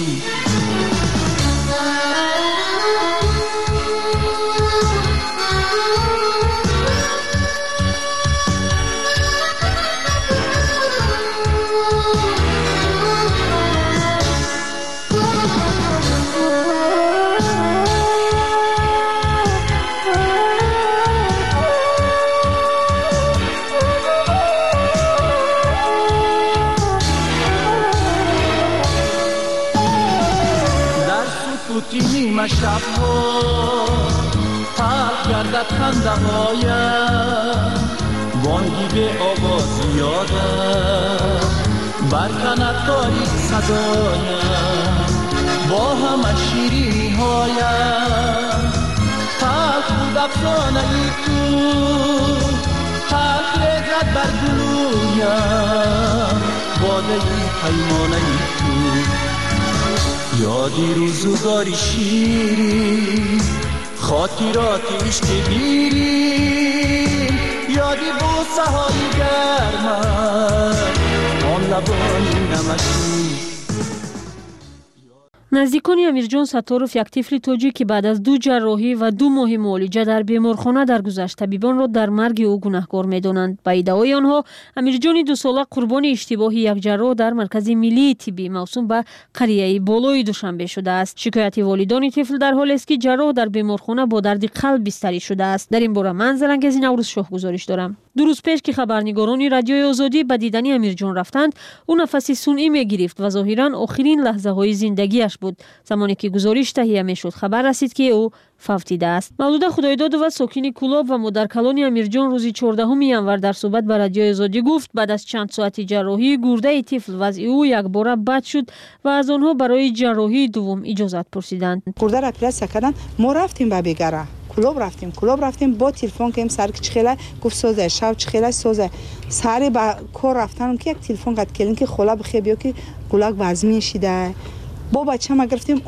نیمه شبها تلخ گردد خنده هایم بانگی به آواز یادم برکند تاریک صدایم با همه شیرینی هایم تلخ بود افسانه ای تو تلخ ریزد بر گلویم باده ای پیمانه ای تو یادی روزگاری شیرین خاطرات عشق دیرین یادی بوسه های گرمم آن لبانی نمکی. наздикони Амирҷон Сатторов як тифли тоҷик ки баъд аз 2 ҷарроҳӣ ва 2 моҳи муолиҷа дар беморхона даргузашт табибонро дар марги ӯ гунаҳкор медонанд. Ба иддаои онҳо Амирҷони 2 сола қурбони иштибоҳи як ҷарроҳ дар маркази миллии тиббӣ мавсум ба қарияи болои Душанбе шудааст. Шикояти волидони тифл дар ҳолест ки ҷарроҳ дар беморхона бо дарди қалб бистарӣ шудааст. Дар ин бора ман Зарангези Наврӯзшоҳ гузориш дорам. 2 рӯз пеш ки хабарнигорони Радиои Озодӣ ба дидани Амирҷон рафтанд, ӯ нафаси сунъӣ мегирифт ва зоҳиран охирин лаҳзаҳои зиндагиаш буд. Замоне ки гузориш таҳия мешуд, хабар расид ки ӯ фавтидааст. Мавлуда Худоидодова, сокини Кулоб ва модаркалони Амирҷон рӯзи 14 январ дар суҳбат ба Радиои Озодӣ гуфт, баъд аз чанд соати ҷарроҳии гурдаи тифл вазъи ӯ якбора бад шуд ва аз онҳо барои ҷарроҳии дуввум иҷозат пурсиданд. Гурда операция кардан, мо рафтим ба бегара. Кулоб рафтим бо телефон кем сар ки чхела гуфт соза шав чхела соза сари ба кор рафтанам ки як телефон гад келин ки хола бихе биё ки гулак вазми шида бо бачама гирифтим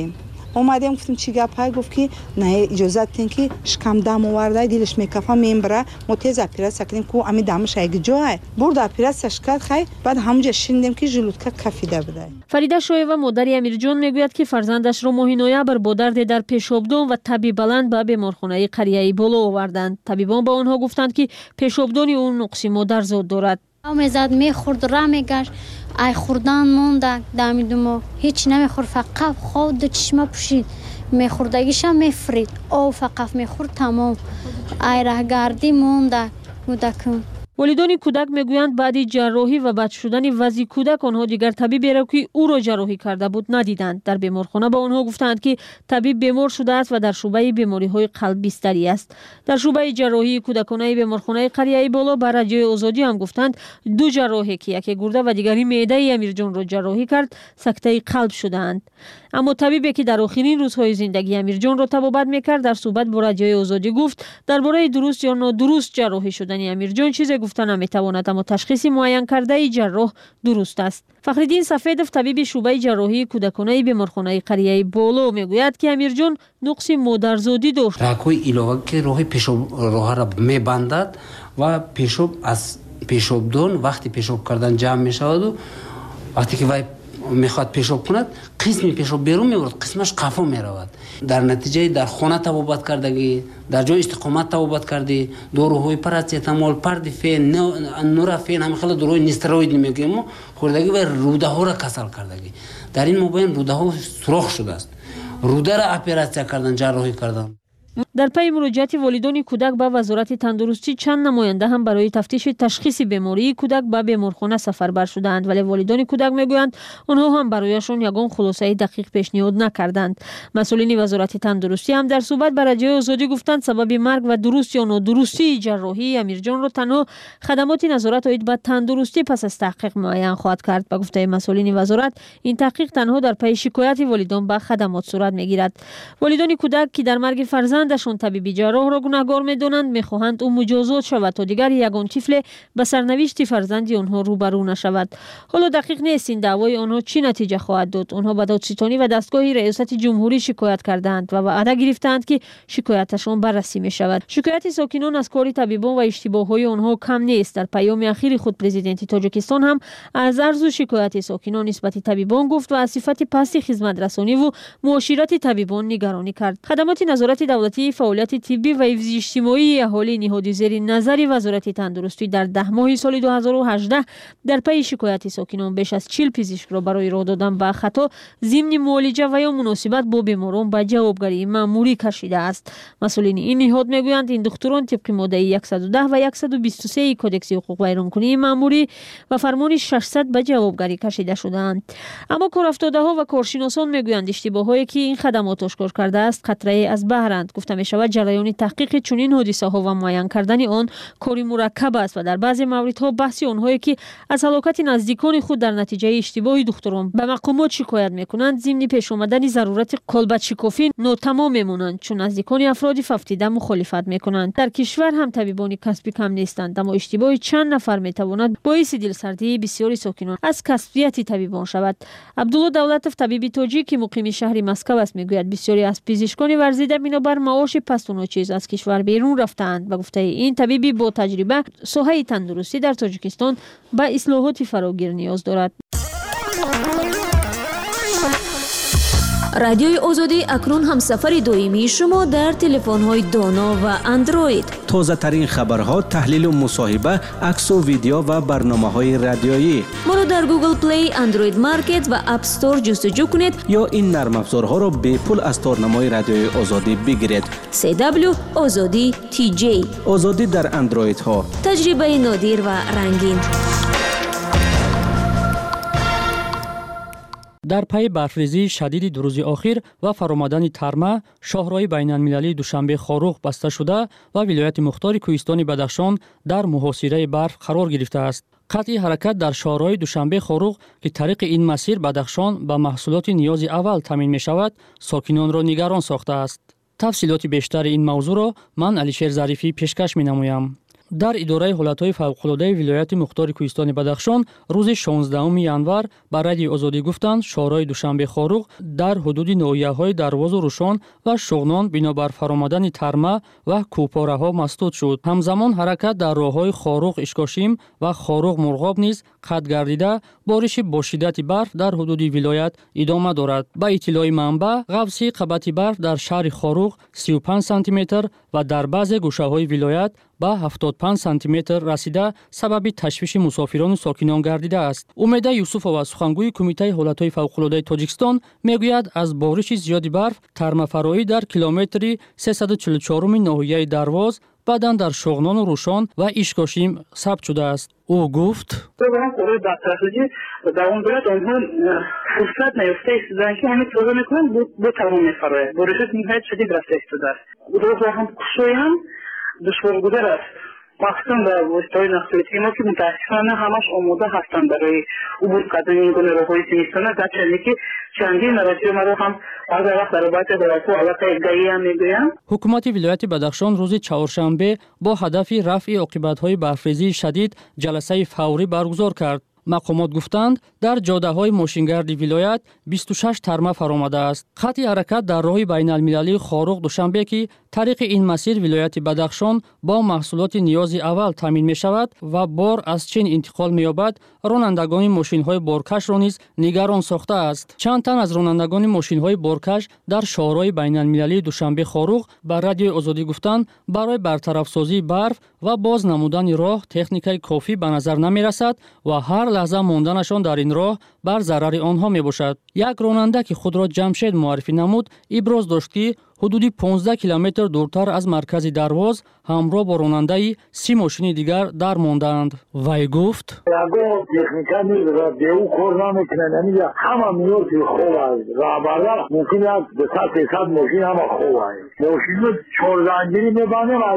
омадем гуфтим чӣ гапай гуфт ки на иҷозат дин ки шикам дам оварда дилш мекафа мембара мо тез операция кардем ку ами дамаш айги ҷоай бурда операция шкард хай баъд ҳамуҷа шинидем ки жилутка кафида буда. Фарида Шоева модари Амирҷон мегӯяд ки фарзандашро моҳи ноябр бо дарде дар пешобдон ва таби баланд ба беморхонаи қарияи боло оварданд. Табибон ба онҳо гуфтанд ки пешобдони ӯ нуқси модарзод дорад. мезад мехурд ра мегашт ай хурдан монда дамидумо ҳеч намехӯрд фақат хоб ду чишма пӯшид мехӯрдагиша мефрид об фақат мехӯрд тамом ай раҳгардӣ монда кӯдакам. волидони кӯдак мегӯянд баъди ҷарроҳӣ ва бад шудани вазъи кӯдак онҳо дигар табиберо ки ӯро ҷарроҳӣ карда буд надиданд. дар беморхона ба онҳо гуфтанд ки табиб бемор шудааст ва дар шуъбаи бемориҳои қалб бистарӣ аст. дар шуъбаи ҷарроҳии кӯдаконаи беморхонаи қарияи боло ба Радиои Озодӣ ҳам гуфтанд 2 ҷарроҳе ки яке гурда ва дигари меъдаи Амирҷонро ҷарроҳӣ кард сактаи қалб шудаанд. аммо табибе ки дар охирин рӯзҳои зиндагии Амирҷонро табобат мекард дар суҳбат бо Радиои Озодӣ гуфт дар бораи дуруст ё нодуруст ҷарроҳӣ шудани Амирҷон чизе гуфта наметавонад, аммо ташхиси муайян кардаи ҷарроҳ дуруст аст. Фахриддин Сафедов, табиби шуъбаи ҷарроҳии кӯдаконаи беморхонаи қарияи боло мегӯяд ки Амирҷон нуқси модарзодӣ дошт. рагҳои илова ки роҳи пешоброҳро мебандад ва пешоб аз пешобдон вақти пешоб кардан ҷамъ мешаваду вақте ки вай мехоҳад пешоб кунад қисми пешоб берун мебарад қисмаш қафо меравад. дар натиҷаи дар хона табобат кардагӣ дар ҷои истиқомат табобат кардӣ доруҳои парацетамол парди фен нурафен ҳамихела доруҳои нестероидӣ мегӯем мо хӯрдагӣ ва рӯдаҳоро касал кардагӣ. дар ин мобайн рӯдаҳо сурох шудааст рӯдара операция кардан ҷарроҳӣ кардан. дар пайи муроҷиати волидони кӯдак ба вазорати тандурустӣ чанд намоянда ҳам барои тафтиши ташхиси бемории кӯдак ба беморхона сафарбар шудаанд, вале волидони кӯдак мегӯянд онҳо ҳам барояшон ягон хулосаи дақиқ пешниҳод накарданд. масъулини вазорати тандурустӣ ҳам дар суҳбат ба Радиои Озодӣ гуфтанд сабаби марг ва дуруст ё нодурустии ҷарроҳии Амирҷонро танҳо хадамоти назорат оид ба тандурустӣ пас аз таҳқиқ муайян хоҳад кард. ба гуфтаи масъулини вазорат ин таҳқиқ танҳо дар пайи шикояти волидон ба хадамот сурат мегирад. волидони кӯдак ки дар марги фарзандашон табиби ҷарроҳро гунаҳгор медонанд мехоҳанд ӯ муҷозот шавад то дигар ягон тифле ба сарнавишти фарзанди онҳо рӯбарӯ нашавад. ҳоло дақиқ нест ин даъвои онҳо чӣ натиҷа хоҳад дод. онҳо ба додситонӣ ва дастгоҳи раёсати ҷумҳурӣ шикоят кардаанд ва ваъда гирифтаанд ки шикояташон баррасӣ мешавад. шикояти сокинон аз кори табибон ва иштибоҳҳои онҳо кам нест. дар паёми ахири худ президенти Тоҷикистон ҳам аз арзу шикояти сокинон нисбати табибон гуфт ва аз сифати пасти хизматрасониву муоширати табибон нигаронӣ кард. хадамоти назорати давлатии فعالیت طبی و حفظ اجتماعی اهالی نهادی زیر نظر وزارت تندرستی در 10 ماه سال 2018 در پی شکایت ساکنان بیش از 40 پزشک را برای راه دادن به خطا ضمن معالجه و یا مناسبت با بیماران به جوابگری مأموری کشیده است. مسئولین این نهاد میگویند این دکتران طبق ماده 110 و 123 کدکس حقوق بیرونکنی مأموری و فرمان 600 به جوابگری کشیده شدند. اما کارافتاده‌ها و کارشناسان میگویند اشتباهایی که این خدمات آشکار کرده است خطری از بحرند. گفته می شود جریان تحقیق چنین حادثه ها و معین کردن آن کاری مرکب است و در بعضی موردها بحث آنهایی که از هلاکت نزدیکان خود در نتیجه اشتباه دکتران به مقامات شکایت میکنند ضمن پیش آمدن ضرورت کالبد شکافی ناتمام میمونند، چون نزدیکان افراد ففتیده مخالفت میکنند. در کشور هم طبیبان کسبی کم نیستند، اما اشتباه چند نفر میتواند باعث دلسردی بسیاری ساکنان از کسبیت طبیبان شود. عبدالله دولتов طبیب تاجیک که مقیم شهر مسکو است میگوید بسیاری از پزشکان ورزیده بنابر معاش پست و ناچیز از کشور بیرون رفتند. به گفته این طبیبی با تجربه ساحه تندرستی در تاجیکستان به اصلاحات فراگیر نیاز دارد. رادیوی آزادی اکنون هم سفر دائمی شما در تلفن‌های دانا و اندروید. تازه ترین خبرها، تحلیل و مصاحبه، عکس و ویدیو و برنامه‌های رادیویی. ما را در گوگل پلی، اندروید مارکت و اپ استور جستجو کنید یا این نرم افزارها را به پول از تارنمای رادیوی آزادی بگیرید. CW آزادی TJ. آزادی در اندروید ها. تجربه نادر و رنگین. در پی برفریزی شدید روز اخیر و فرآمدن ترما، شاهراه بین‌المللی دوشنبه خاروق بسته شده و ولایت مختار کوهستان بدخشان در محاصره برف قرار گرفته است. قطع حرکت در شاهراه دوشنبه خاروق که طریق این مسیر بدخشان به محصولات نیاز اول تامین می شود، ساکنان را نگران ساخته است. تفصیلات بیشتر این موضوع را من علیشیر ظریفی پیشکش می نمایم. در اداره حالتهای فوق‌العاده ولایت مختار کوهستان بدخشان روز 16 ینور به رادیوی آزادی گفتند شاهراه دوشنبه خاروق در حدود ناحیه‌های درواز و روشان و شغنان بنابر فرآمدن ترما و کوپاره‌ها مسدود شد. همزمان حرکت در راه‌های خاروق اشکاشیم و خاروق مرغاب نیز قطع گردیده بارش با شدت برف در حدود ولایت ادامه دارد. با اطلاع منبع قفس قبط برف در شهر خاروق 35 سانتی متر و در بعضی گوشه‌های ولایت با 75 سانتی متر رسیده سبب تشویش مسافران و ساکنان گردیده است. امید یوسفова سخنگوی کمیته حالتهای فوق‌العاده تاجیکستان میگوید از بارش زیاد برف ترمافرایی در کیلومتری 344 ناحیه درواز بعداً در شغنان و روشان و اشکاشیم ثبت شده است. او گفت در اون دولت آنها فرصت نیفته ایستادن که همه توضیح میکنن با تمام میفرایه بارشت نهایت شدید رفته ایستاده است. راه هم کشوی هم دشوار گذر است. مخصوصا در وسطای نقطه‌ای ما که متاسفانه همش آماده هستند برای عبور کردن این گونه راه‌های زمستانه، گرچه که چندین رادیو ما رو هم بعضی وقت در بابت هلاکت علاقه افغانی هم میگویند. حکومت ولایت بدخشان روز چهارشنبه با هدف رفع عاقبت‌های برفریزی شدید جلسه فوری برگزار کرد. مقامات گفتند در جاده‌های ماشینگرد ولایت 26 ترما فرآمده است. خط حرکت در راه بین‌المللی خاروق دوشنبه که طریق این مسیر ولایت بدخشان با محصولات نیاز اول تامین می شود و بار از چین انتقال می یابد، رانندگان ماشین‌های بارکش را نیز نگران ساخته است. چند تن از رانندگان ماشین‌های بارکش در شاهراه بین‌المللی دوشنبه خاروق به رادیوی آزادی گفتند برای برطرف سازی برف و باز نمودن راه تکنیکای کافی به نظر نمی رسد و هر لحظه ماندنشان در این راه بر ضرر آنها می باشد. یک راننده که خود را جمشید معرفی نمود ابراز داشت که حدود 15 کیلومتر دورتر از مرکز درواز همراه با راننده 30 ماشین دیگر در ماندند. وی گفت اگر تکنیکانی را به او کار نمیکنن یعنی همه میاد خوب است رابطه ممکن است 200 ماشین همه خوب است ماشین 4 زنجیری میبانیم از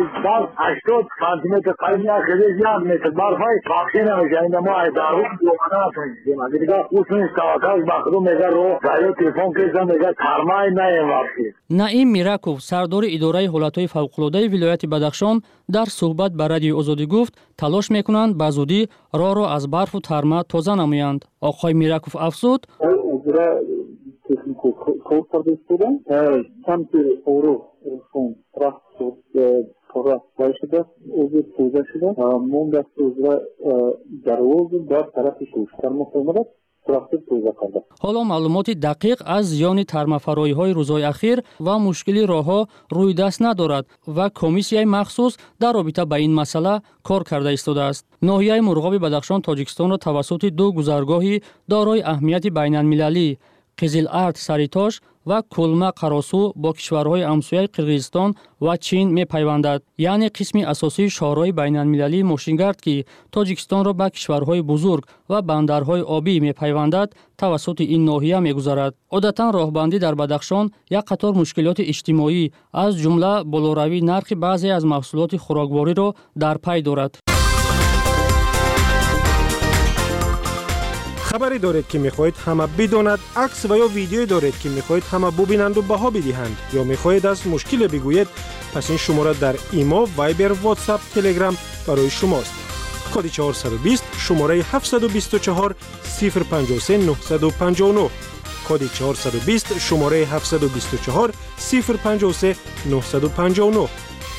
80 سانتی متر قرمی خیلی زیاد مثل برفای باقی نمیشه این ما اداره دوباره نتونیم اگر دیگه اصلا استاکاز بخدو میگه رو رایو تلفن کسا میگه ترمای نیم وقتی نعیم میرکوف سردار اداره حالتهای فوق‌العاده ولایت بدخشان در صحبت با رادیوی آزادی گفت تلاش میکنند به زودی راه را از برف و ترما تازه نمایند. آقای میرکوف افزود اجرا تکنیکو کار کرده شدن سمت اورو رسون رفت پورا شده اوزی توزه شده مون دست اجرا درواز در طرف شوش ترما فرمده حالا معلومات دقیق از زیان ترمه‌فرایی‌های روزهای اخیر و مشکلی راه‌ها روی دست ندارد و کمیسیای مخصوص در رابطه با این مسئله کار کرده ایستاده است. ناحیه مرغاب بدخشان تاجیکستان را توسط دو گذرگاهی دارای اهمیت بین‌المللی قزل‌ارد سریتاش و کلما قراسو با کشورهای همسایه قرغیزستان و چین می‌پیوندد. یعنی قسمی اساسی شاهراه بین‌المللی ماشینگرد که تاجیکستان را به کشورهای بزرگ و بندرهای آبی می‌پیوندد توسط این ناحیه می‌گذرد. عادتاً راهبندی در بدخشان یک قطار مشکلات اجتماعی از جمله بالاروی نرخ بعضی از محصولات خوراکواری را در پی دارد. خبری دارید که می‌خواهید همه بداند، عکس و یا ویدیویی دارید که می‌خواهید همه ببینند و بها بدهند یا می‌خواهید از مشکل بگویید، پس این شماره در ایما، وایبر، واتساپ، تلگرام برای شماست. کد 420 شماره 724 053 959 کد 420 شماره 724 053 959.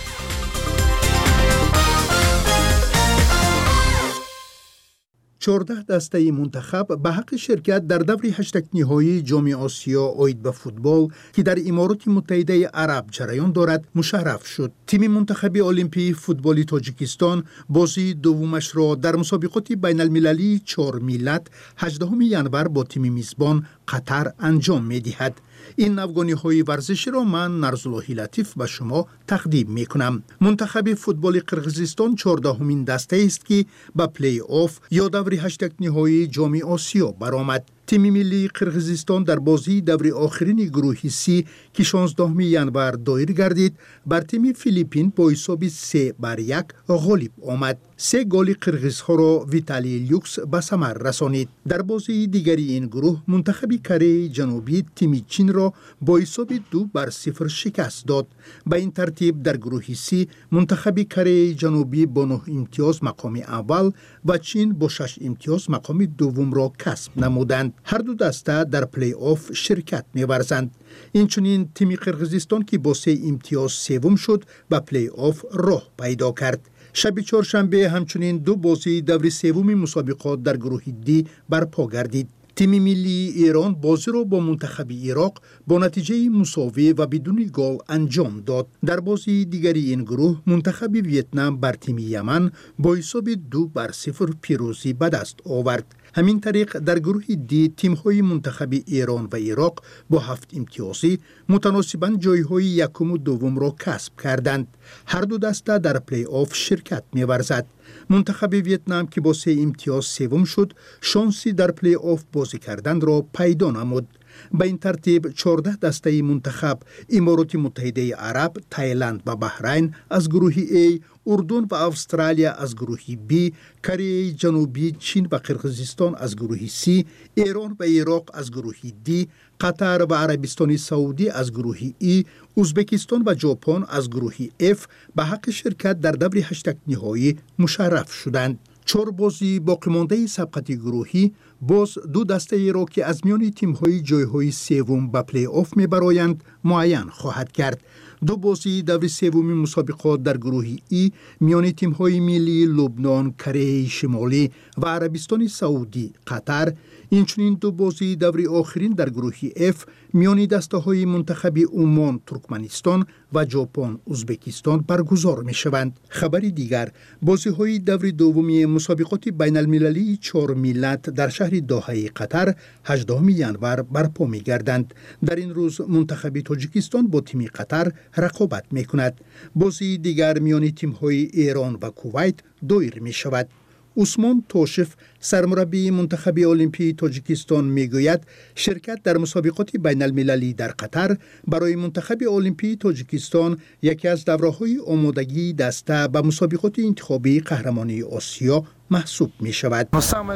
چهارده دسته منتخب به حق شرکت در دور هشتگ نهایی جام آسیا آید به فوتبال که در امارات متحده عرب جریان دارد مشرف شد. تیم منتخب المپی فوتبال تاجیکستان بازی دومش را در مسابقات بین المللی 4 ملت 18 ینور با تیم میزبان قطر انجام می دهد. این نوگانی‌های ورزشی را من نرزاللهی لطیف به شما تقدیم می‌کنم. منتخب فوتبال قرغیزستان 14مین دسته است که به پلی آف یا دور هشتگ نهایی جام آسیا برآمد. تیم ملی قرغیزستان در بازی دور آخرین گروه سی که 16 ینور دایر گردید بر تیم فیلیپین با حساب 3-1 غالب آمد. 3 گل قرغیزها را ویتالی لیوکس به ثمر رسانید. در بازی دیگری این گروه منتخب کره جنوبی تیم چین را با حساب 2-0 شکست داد. به این ترتیب در گروه سی منتخب کره جنوبی با 9 امتیاز مقام اول و چین با 6 امتیاز مقام دوم را کسب نمودند. هر دو دسته در پلی آف شرکت می‌ورزند. اینچنین تیم قرغیزستان که با 3 امتیاز سوم شد به پلی آف راه پیدا کرد. شب چهارشنبه همچنین 2 بازی دور سوم مسابقات در گروه دی برپا گردید. تیم ملی ایران بازی را با منتخب عراق با نتیجه مساوی و بدون گل انجام داد. در بازی دیگری این گروه منتخب ویتنام بر تیم یمن با حساب 2-0 پیروزی به دست آورد. همین طریق در گروه دی تیم‌های منتخب ایران و عراق با 7 امتیازی متناسباً جای‌های یکم و دوم را کسب کردند. هر دو دسته در پلی آف شرکت می‌ورزد. منتخب ویتنام که با 3 امتیاز سوم شد، شانسی در پلی آف بازی کردن را پیدا نمود. به این ترتیب 14 دسته منتخب امارات متحده عرب، تایلند و بحرین از گروه A، اردن و استرالیا از گروه B، کره جنوبی، چین و قرغیزستان از گروه C، ایران و عراق از گروه D، قطر و عربستان سعودی از گروه E، ازبکستان و ژاپن از گروه F به حق شرکت در دور هشتگ نهایی مشرف شدند. 4 بازی باقی مانده سبقت گروهی باز 2 دسته را که از میان تیم‌های جای‌های سوم به پلی آف می‌برآیند معین خواهد کرد. 2 بازی دور سوم مسابقات در گروه ای میان تیم‌های ملی لبنان، کره شمالی و عربستان سعودی، قطر، اینچنین 2 بازی دور آخرین در گروه اف میان دسته‌های منتخب عمان، ترکمنستان و ژاپن، ازبکستان برگزار می‌شوند. خبری دیگر، بازی‌های دور دومی مسابقات بین‌المللی 4 ملت در شهر دوحه قطر 18 ینور برپا می‌گردند. در این روز منتخب تاجیکستان با تیم قطر رقابت می‌کند. بازی دیگر میان تیم‌های ایران و کویت دایر می‌شود. عثمان توشف سرمربی منتخب المپی تاجیکستان میگوید شرکت در مسابقات بین المللی در قطر برای منتخب المپی تاجیکستان یکی از دوره‌های آمادگی دسته به مسابقات انتخابی قهرمانی آسیا محسوب می شود.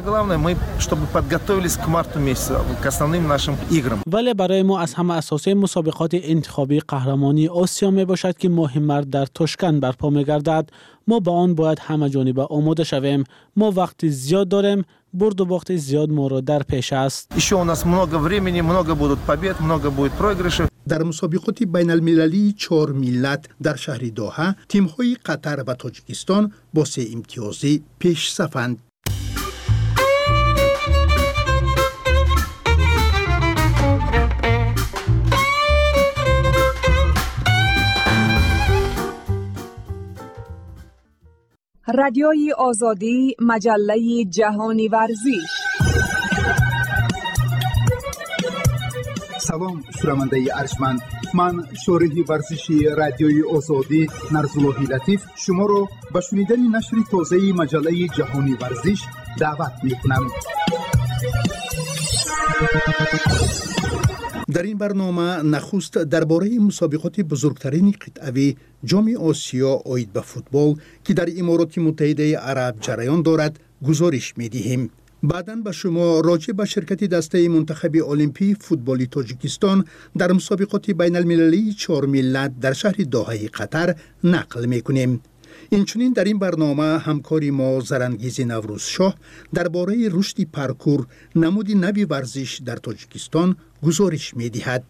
ولی برای ما از همه اساسی مسابقات انتخابی قهرمانی آسیا می باشد که ماه مرد در تاشکند برپا می گردد. ما به آن باید همه جانبه آماده شویم. ما وقت زیاد داریم، برد و باخت زیاد ما را در پیش است. در مسابقات بین المللی 4 ملت در شهر دوحه تیم‌های قطر و تاجیکستان با 3 امتیازی پیش صفند. رادیوی آزادی، مجله جهانی ورزش. سلام شنونده ارجمند، من شورح ورزشی رادیوی آزادی نرزاللهی لطیف شما را به شنیدن نشر تازه مجله جهانی ورزش دعوت می‌کنم. در این برنامه نخست درباره مسابقات بزرگترین قطعه جام آسیا عاید به فوتبال که در امارات متحده عرب جریان دارد گزارش می‌دهیم. بعداً به شما راجع به شرکت دسته منتخب المپی فوتبالی تاجیکستان در مسابقات بین المللی 4 ملت در شهر دوحه قطر نقل می‌کنیم. اینچنین در این برنامه همکاری ما زرانگیز نوروزشاه درباره رشد پارکور نمود نوی ورزش در تاجیکستان گزارش می‌دهد.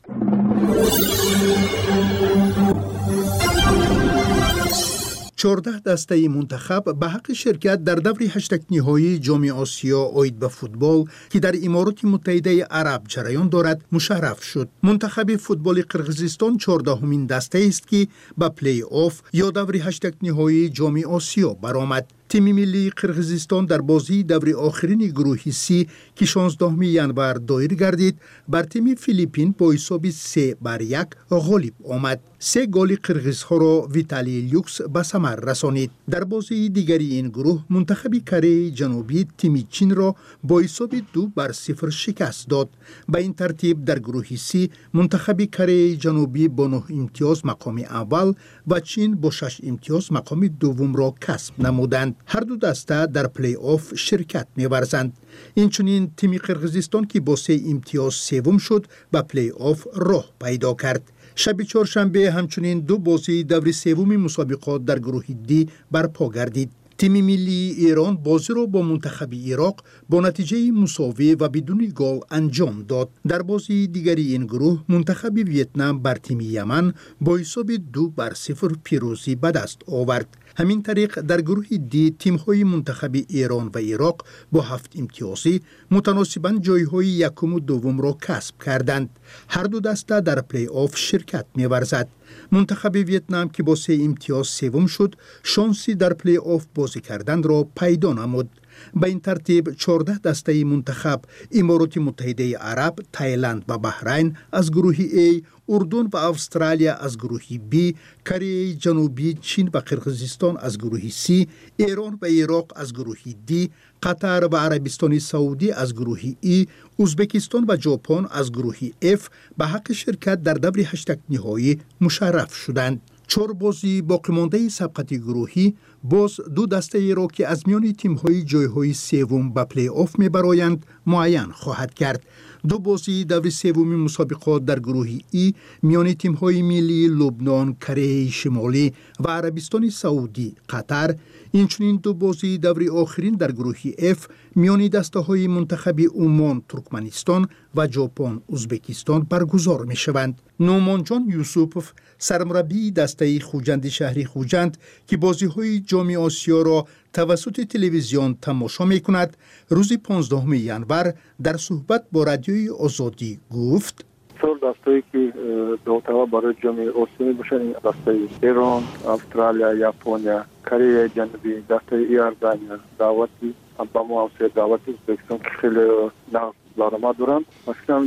14 دسته منتخب به حق شرکت در دور 8 نهایی جام آسیا عاید به فوتبال که در امارات متحده عرب جریان دارد مشرف شد. منتخب فوتبال قرقیزستان 14مین دسته است که به پلی آف یا دور 8 نهایی جام آسیا برآمد. تیم ملی قرقیزستان در بازی دور آخرین گروه سی که 16 ژانویه دایر گردید بر تیم فیلیپین با حساب 3-1 غالب آمد. 3 گل قرقیزها را ویتالی لیوکس به ثمر رسانید. در بازی دیگری این گروه منتخب کره جنوبی تیم چین را با حساب 2-0 شکست داد. به این ترتیب در گروه سی منتخب کره جنوبی با 9 امتیاز مقام اول و چین با 6 امتیاز مقام دوم را کسب نمودند. هر دو دسته در پلی آف شرکت می‌ورزند. اینچنین تیم قرقیزستان که با 3 امتیاز سوم شد به پلی آف راه پیدا کرد. شب چهارشنبه همچنین 2 بازی دور سوم مسابقات در گروه دی برپا گردید. تیم ملی ایران بازی را با منتخب عراق با نتیجه مساوی و بدون گل انجام داد. در بازی دیگری این گروه منتخب ویتنام بر تیم یمن با حساب 2-0 پیروزی به دست آورد. همین طریق در گروه دی تیم‌های منتخب ایران و عراق با 7 امتیازی متناسباً جای‌های یکم و دوم را کسب کردند. هر دو دسته در پلی آف شرکت می‌ورزد. منتخب ویتنام که با 3 امتیاز سوم شد، شانسی در پلی آف بازی کردن را پیدا نمود. به این ترتیب 14 دسته منتخب امارات متحده عرب، تایلند و بحرین از گروه A، اردن و استرالیا از گروه B، کره جنوبی، چین و قرقیزستان از گروه C، ایران و عراق از گروه D، قطر و عربستان سعودی از گروه E، ازبکستان و ژاپن از گروه F به حق شرکت در دور 8 نهایی مشرف شدند. 4 بازی باقی مانده سبقت گروهی باز 2 دسته را که از میان تیم‌های جای‌های سوم به پلی آف می‌برآیند معین خواهد کرد. 2 بازی دور سوم مسابقات در گروه ای میان تیم‌های ملی لبنان، کره شمالی و عربستان سعودی، قطر، اینچنین 2 بازی دور آخرین در گروه اف میان دسته‌های منتخب عمان، ترکمنستان و ژاپن، ازبکستان برگزار می‌شوند. نومان جان یوسوف، سرمربی دسته خوجند شهری خوجند که بازی‌های جام آسیا را توسط تلویزیون تماشا می‌کند، روز 15 ژانویه در صحبت با رادیوی آزادی گفت: دستایی که دوتاوا برای جام آسیا باشن، دسته ایران، استرالیا، ژاپن، کره جنوبی، دسته ایران دعوتی با ما دعوتی ازبکستان که خیلی برنامه دارن. مثلا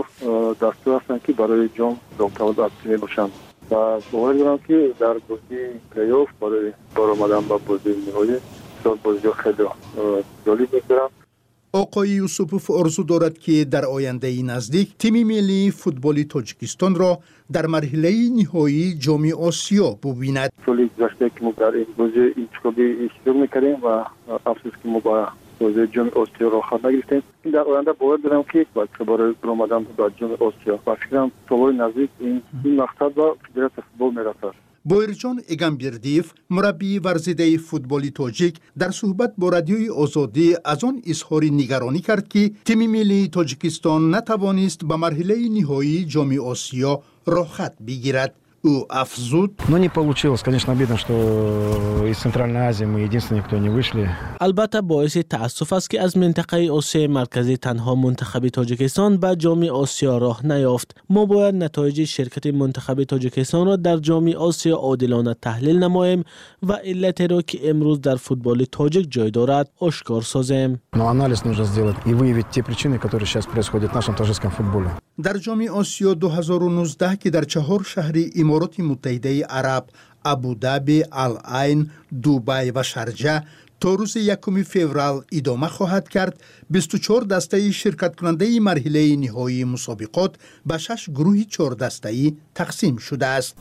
دستو هستن که برای جام دوتاوا دسته باشن و باور دارم که در بازی پلی آف برای برآمدن با بازی نهایی بازی خیلی جالب می‌گذرن. آقای یوسوف آرزو دارد که در آینده نزدیک تیم ملی فوتبالی تاجیکستان را در مرحله نهایی جام آسیا ببیند. سالی گذشته که ما در این بازی انتخابی اشتراک می‌کردیم و افسوس که ما با بازی جام آسیا را خواهد نگرفتیم. در آینده باور دارم که برای برآمدن به جام آسیا و فکرم تا نزدیک این مقصد با فدراسیون فوتبال می‌رسد. بایرجان ایگانبردیف، مربی ورزیده فوتبالی تاجیک، در صحبت با رادیوی آزادی از آن اظهار نگرانی کرد که تیم ملی تاجیکستان نتوانست به مرحله نهایی جام آسیا راه خط بگیرد. او افزود: Но не получилось. Конечно, обидно, что из Центральной Азии мы единственные, кто не вышли. البته باعث تأسف است که از منطقه آسیای مرکزی تنها منتخب تاجیکستان به جام آسیا راه نیافت. ما باید نتایج شرکت منتخب تاجیکستان را در جام آسیا عادلانه تحلیل نماییم و علت را که امروز در فوتبال تاجیک جای دارد آشکار سازیم. Но анализ нужно сделать и выявить те причины, которые сейчас происходят в нашем таджикском футболе. در جام آسیا 2019 که در 4 شهر امارات متحده عرب ابودابی، العین، دوبای و شارجه تا روز 1 فوریه ادامه خواهد کرد، 24 دسته شرکت کننده مرحله نهایی مسابقات به 6 گروه 4 دسته‌ای تقسیم شده است.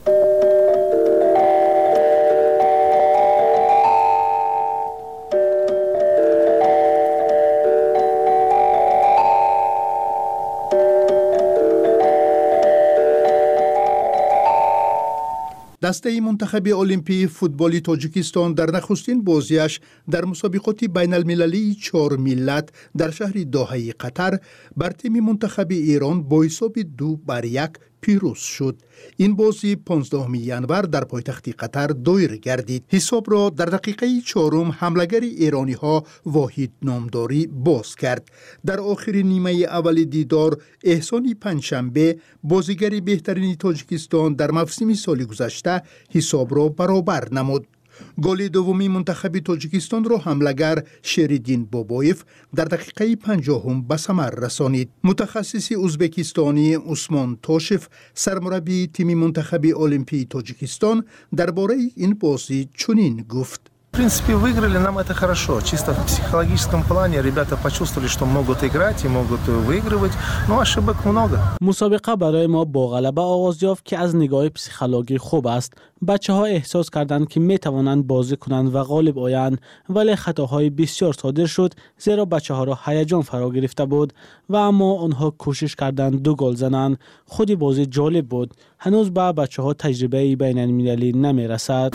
دسته منتخب المپی فوتبال تاجیکستان در نخستین بازیش در مسابقات بین المللی 4 ملت در شهر دوحه قطر بر تیم منتخب ایران با حساب 2-1 پیروز شد. این بازی 15 ژانویه در پایتخت قطر دایر گردید. حساب را در دقیقه 4 حمله‌گر ایرانی ها واحد نامداری باز کرد. در آخر نیمه اول دیدار احسان پنجشنبه بازیگر بهترین تاجیکستان در موسم سال گذشته حساب را برابر نمود. گل دومی منتخب تاجیکستان را حمله‌گر شریدین بابایف در دقیقه 50 به ثمر رسانید. متخصص ازبکستانی عثمان توشف سرمربی تیم منتخب المپی تاجیکستان درباره این بازی چنین گفت: В принципе, выиграли, нам это хорошо. Чисто в психологическом плане ребята почувствовали, что могут играть и могут выигрывать, но ошибок много. مسابقه برای ما با غلبه آغاز یافت که از نگاه پسیخولوژی خوب است. بچه‌ها احساس کردند که می‌توانند بازی کنند و غالب آیند، ولی خطاهای بسیار صادر شد زیرا بچه‌ها را هیجان فرا گرفته بود و اما آنها کوشش کردند 2 گل زنند. خود بازی جالب بود. هنوز به بچه‌ها تجربه بین‌المللی نمی‌رسد.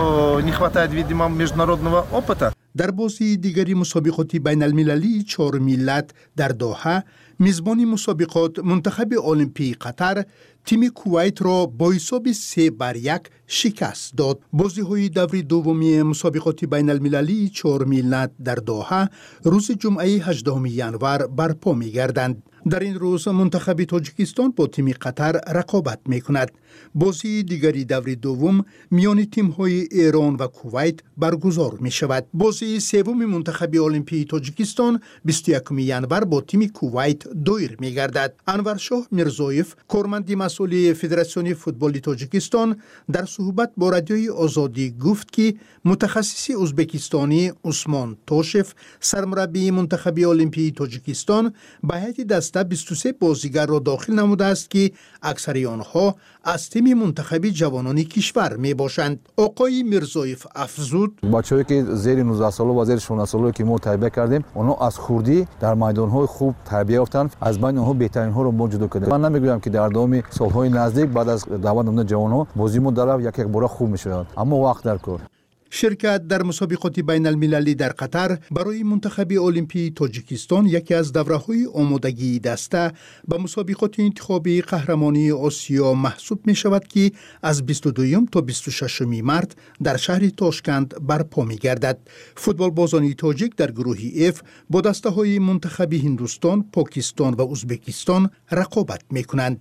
در بازی دیگری مسابقات بین المللی 4 ملت در دوحه میزبان مسابقات منتخب المپی قطر تیم کویت را با حساب 3-1 شکست داد. بازی‌های دور دومی مسابقات بین المللی 4 ملت در دوحه روز جمعه 18 ژانویه برپا می‌گردند. در این روز منتخب تاجیکستان با تیم قطر رقابت می‌کند. بازی دیگری دور دوم میان تیم‌های ایران و کویت برگزار می‌شود. بازی سوم منتخب المپی تاجیکستان 21 ژانویه با تیم کویت دایر می‌گردد. انورشاه میرزایف کارمند مسئول فدراسیون فوتبال تاجیکستان در صحبت با رادیوی آزادی گفت که متخصص ازبکستانی عثمان توشف سرمربی منتخب المپی تاجیکستان به هیئت دسته 23 بازیگر را داخل نموده است که اکثر آنها از تیم منتخب جوانان کشور می باشند. آقای میرزایف افزود: بچه‌ای که زیر 19 ساله و زیر 16 ساله که ما تربیت کردیم، آنها از خردی در میدان‌های خوب تربیت یافتند. از بین آنها بهترین‌ها را ما جدا کردیم. من نمیگویم که در دام سال‌های نزدیک بعد از دعوت نمودن جوان‌ها بازیمون در یک بار خوب می‌شود، اما وقت در کار. شرکت در مسابقات بین المللی در قطر برای منتخب المپی تاجیکستان یکی از دوره‌های آمادگی دسته به مسابقات انتخابی قهرمانی آسیا محسوب می شود که از 22 تا 26 مارس در شهر تاشکند برپا می گردد. فوتبال بازان تاجیک در گروه F با دسته‌های منتخب هندوستان، پاکستان و ازبکستان رقابت می کنند.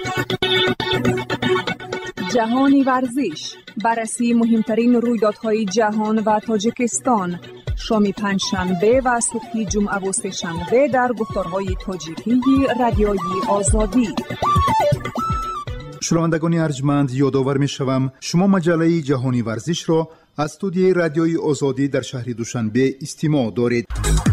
جهانی ورزش، بررسی مهمترین رویدادهای جهان و تاجیکستان، شام پنجشنبه و صبح جمعه و سه‌شنبه در گفتارهای تاجیکی رادیوی آزادی. شنوندگان ارجمند، یادآور می‌شوم شما مجله جهانی ورزش را از استودیوی رادیوی آزادی در شهر دوشنبه استماع دارید.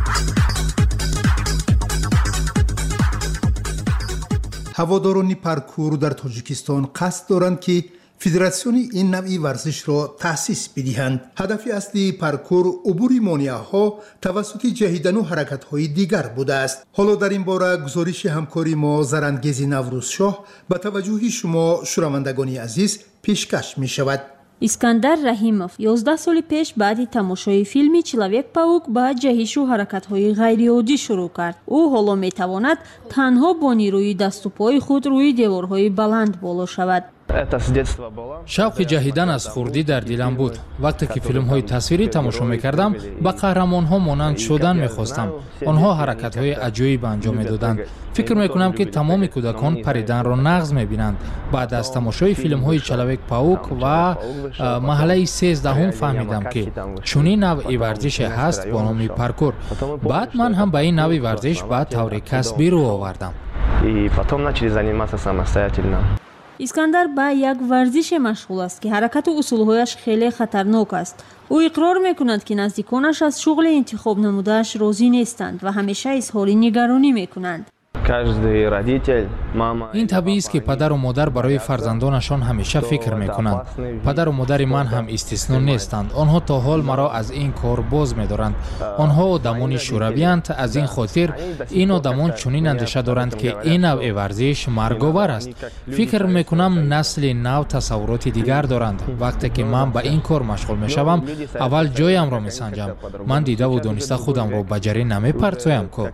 هواداران پارکور در تاجیکستان قصد دارند که فدراسیون این نوع ورزش را تأسیس بدهند. هدف اصلی پارکور عبور مانع‌ها توسط جهیدن و حرکت‌های دیگر بوده است. حالا در این باره گزارش همکاری ما زرندگیز نوروزشاه به توجه شما شنوندگان عزیز پیشکش می شود. искандар раҳимов 11 соли пеш баъди тамошои филми Человек-паук ба ҷаҳишу ҳаракатҳои ғайриоддӣ шурӯъ кард. ӯ ҳоло метавонад танҳо бо нирӯи дасту пои худ рӯи деворҳои баланд боло шавад. шавқи ҷаҳидан аз хурдӣ дар дилам буд. вақте ки филмҳои тасвирӣ тамошо мекардам, ба қаҳрамонҳо монанд шудан мехостам. онҳо ҳаракатҳои аҷоиб анҷом медоданд. фикр мекунам ки тамоми кӯдакон париданро нағз мебинанд. баъд аз тамошои филмҳои Человек-паук ва маҳаллаи 13 фаҳмидам ки чунин навъи варзише ҳаст бо номи паркур. баъд ман ҳам ба ин навъи варзиш ба таври касбӣ рӯ овардам. искандар ба як варзише машғул аст ки ҳаракату усулҳояш хеле хатарнок аст. ӯ иқрор мекунад ки наздиконаш аз шуғли интихоб намудааш розӣ нестанд ва ҳамеша изҳори нигаронӣ мекунанд. ин табиист ки падару модар барои фарзандонашон ҳамеша фикр мекунанд. падару модари ман ҳам истисно нестанд. онҳо то ҳол маро аз ин кор боз медоранд. онҳо одамони шӯравиянд. аз ин хотир ин одамон чунин андеша доранд ки ин навъи варзиш марговар аст. фикр мекунам насли нав тасаввуроти дигар доранд. вақте ки ман ба ин кор машғул мешавам, аввал ҷоямро месанҷам. ман дидаву дониста худамро ба ҷарӣ намепарсоям ку.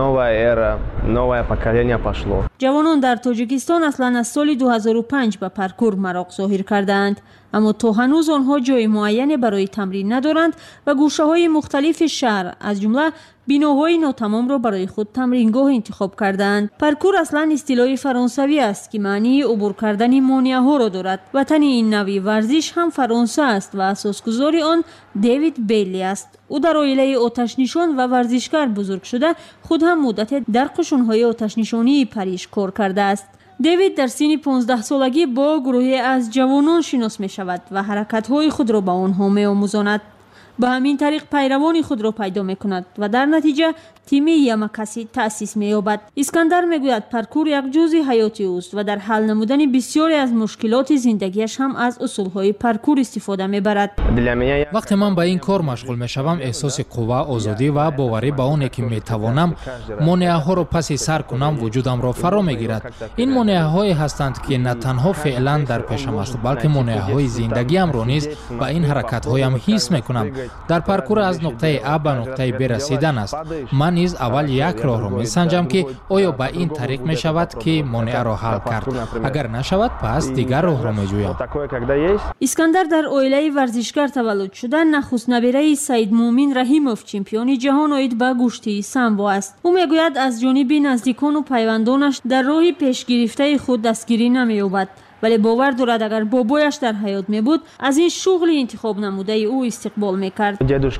ҷавонон дар тоҷикистон аслан аз соли 2005 ба паркур мароқ зоҳир карданд, аммо то ҳанӯз онҳо ҷойи муайяне барои тамрин надоранд ва гӯшаҳои мухталифи шаҳр аз ҷумла биноҳои нотамомро барои худ тамрингоҳ интихоб карданд. паркур аслан истилоҳи фаронсавӣ аст ки маънии убур кардани монеаҳоро дорад. ватани ин навъи варзиш ҳам Фаронса аст ва асосгузори он Дэвид Белли аст. ӯ дар оилаи оташнишон ва варзишгар бузург шуда, худ ҳам муддате дар қушунҳои оташнишонии Париж кор кардааст. дэвид дар синни 15-солагӣ бо гурӯҳе аз ҷавонон шинос мешавад ва ҳаракатҳои худро ба онҳо меомӯзонад. ба ҳамин тариқ пайравони худро пайдо мекунад ва дар натиҷа тими Ямакаси таъсис меёбад. искандар мегӯяд паркур як ҷузъи ҳаёти ӯст ва дар ҳал намудани бисёре аз мушкилоти зиндагиаш ҳам аз усулҳои паркур истифода мебарад. вақте ман ба ин кор машғул мешавам, эҳсоси қувва, озодӣ ва боварӣ ба оне ки метавонам монеаҳоро паси сар кунам вуҷудамро фаро мегирад. ин монеаҳое ҳастанд ки на танҳо феълан дар пешам аст, балки монеаҳои зиндагиамро низ ба ин ҳаракатҳоям ҳис мекунам. дар паркур аз нуқтаи А ба нуқтаи Б расидан аст. ман низ аввал як роҳро месанҷам ки оё ба ин тариқ мешавад ки монеаро ҳал кард. агар нашавад, пас дигар роҳро меҷӯям. искандар дар оилаи варзишгар таваллуд шуда нахуст набераи Саид Муъмин Раҳимов чемпиони ҷаҳон оид ба гӯштии самбо аст. ӯ мегӯяд аз ҷониби наздикону пайвандонаш дар роҳи пешгирифтаи худ дастгирӣ намеёбад, вале бовар дорад агар бобояш дар ҳаёт мебуд, аз ин шуғли интихоб намудаи ӯ истиқбол мекард.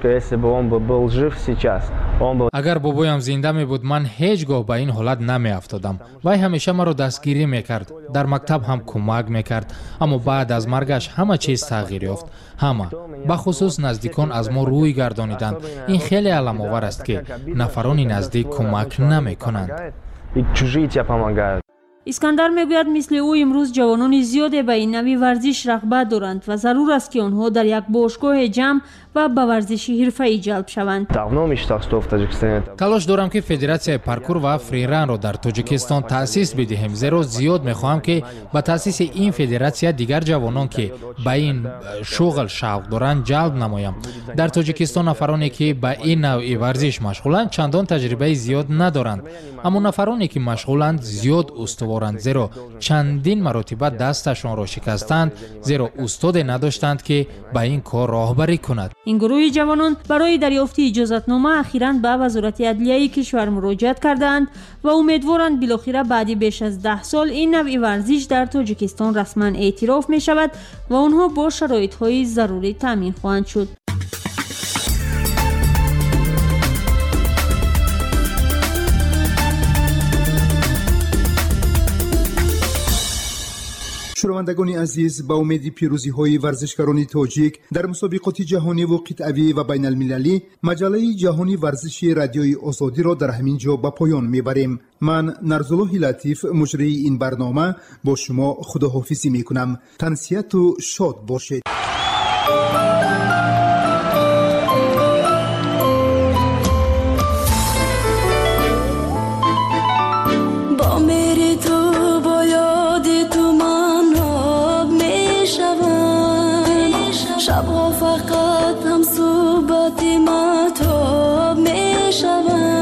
агар бобоям зинда мебуд, ман ҳеҷ гоҳ ба ин ҳолат намеафтодам. вай ҳамеша маро дастгирӣ мекард, дар мактаб ҳам кӯмак мекард, аммо баъд аз маргаш ҳама чиз тағйир ёфт. ҳама, бахусус наздикон аз мо рӯй гардониданд. ин хеле аламовар аст ки нафарони наздик кӯмак намекунанд. искандар мегӯяд мисли ӯ имрӯз ҷавонони зиёде ба ин навъи варзиш рағбат доранд ва зарур аст ки онҳо дар як бошгоҳе ҷамъ ва ба варзиши ҳирфаӣ ҷалб шаванд. талош дорам ки федератсияи паркур ва фриранро дар тоҷикистон таъсис бидиҳем, зеро зиёд мехоҳам ки ба таъсиси ин федератсия дигар ҷавонон ки ба ин шуғл шавқ доранд ҷалб намоям. дар тоҷикистон нафароне ки ба ин навъи варзиш машғуланд чандон таҷрибаи зиёд надоранд, аммо нафароне ки машғуланд зиёд устуворанд, зеро чандин маротиба дасташонро шикастанд, зеро устоде надоштанд ки ба ин кор роҳбарӣ кунад. ин гурӯҳи ҷавонон барои дарёфти иҷозатнома ахиран ба вазорати адлияи кишвар муроҷиат кардаанд ва умедворанд билохира баъди беш аз 10 сол ин навъи варзиш дар тоҷикистон расман эътироф мешавад ва онҳо бо шароитҳои зарурӣ таъмин хоҳанд шуд. шунавандагони азиз, ба умеди пирӯзиҳои варзишгарони тоҷик дар мусобиқоти ҷаҳониву қитъавӣ ва байналмилалӣ, маҷаллаи ҷаҳони варзиши радиои озодиро дар ҳамин ҷо ба поён мебарем. ман Нарзуллоҳи Латиф, муҷрии ин барнома, бо шумо худоҳофизӣ мекунам. тансияту шод бошед. شبها فقط هم صحبت مهتاب می شود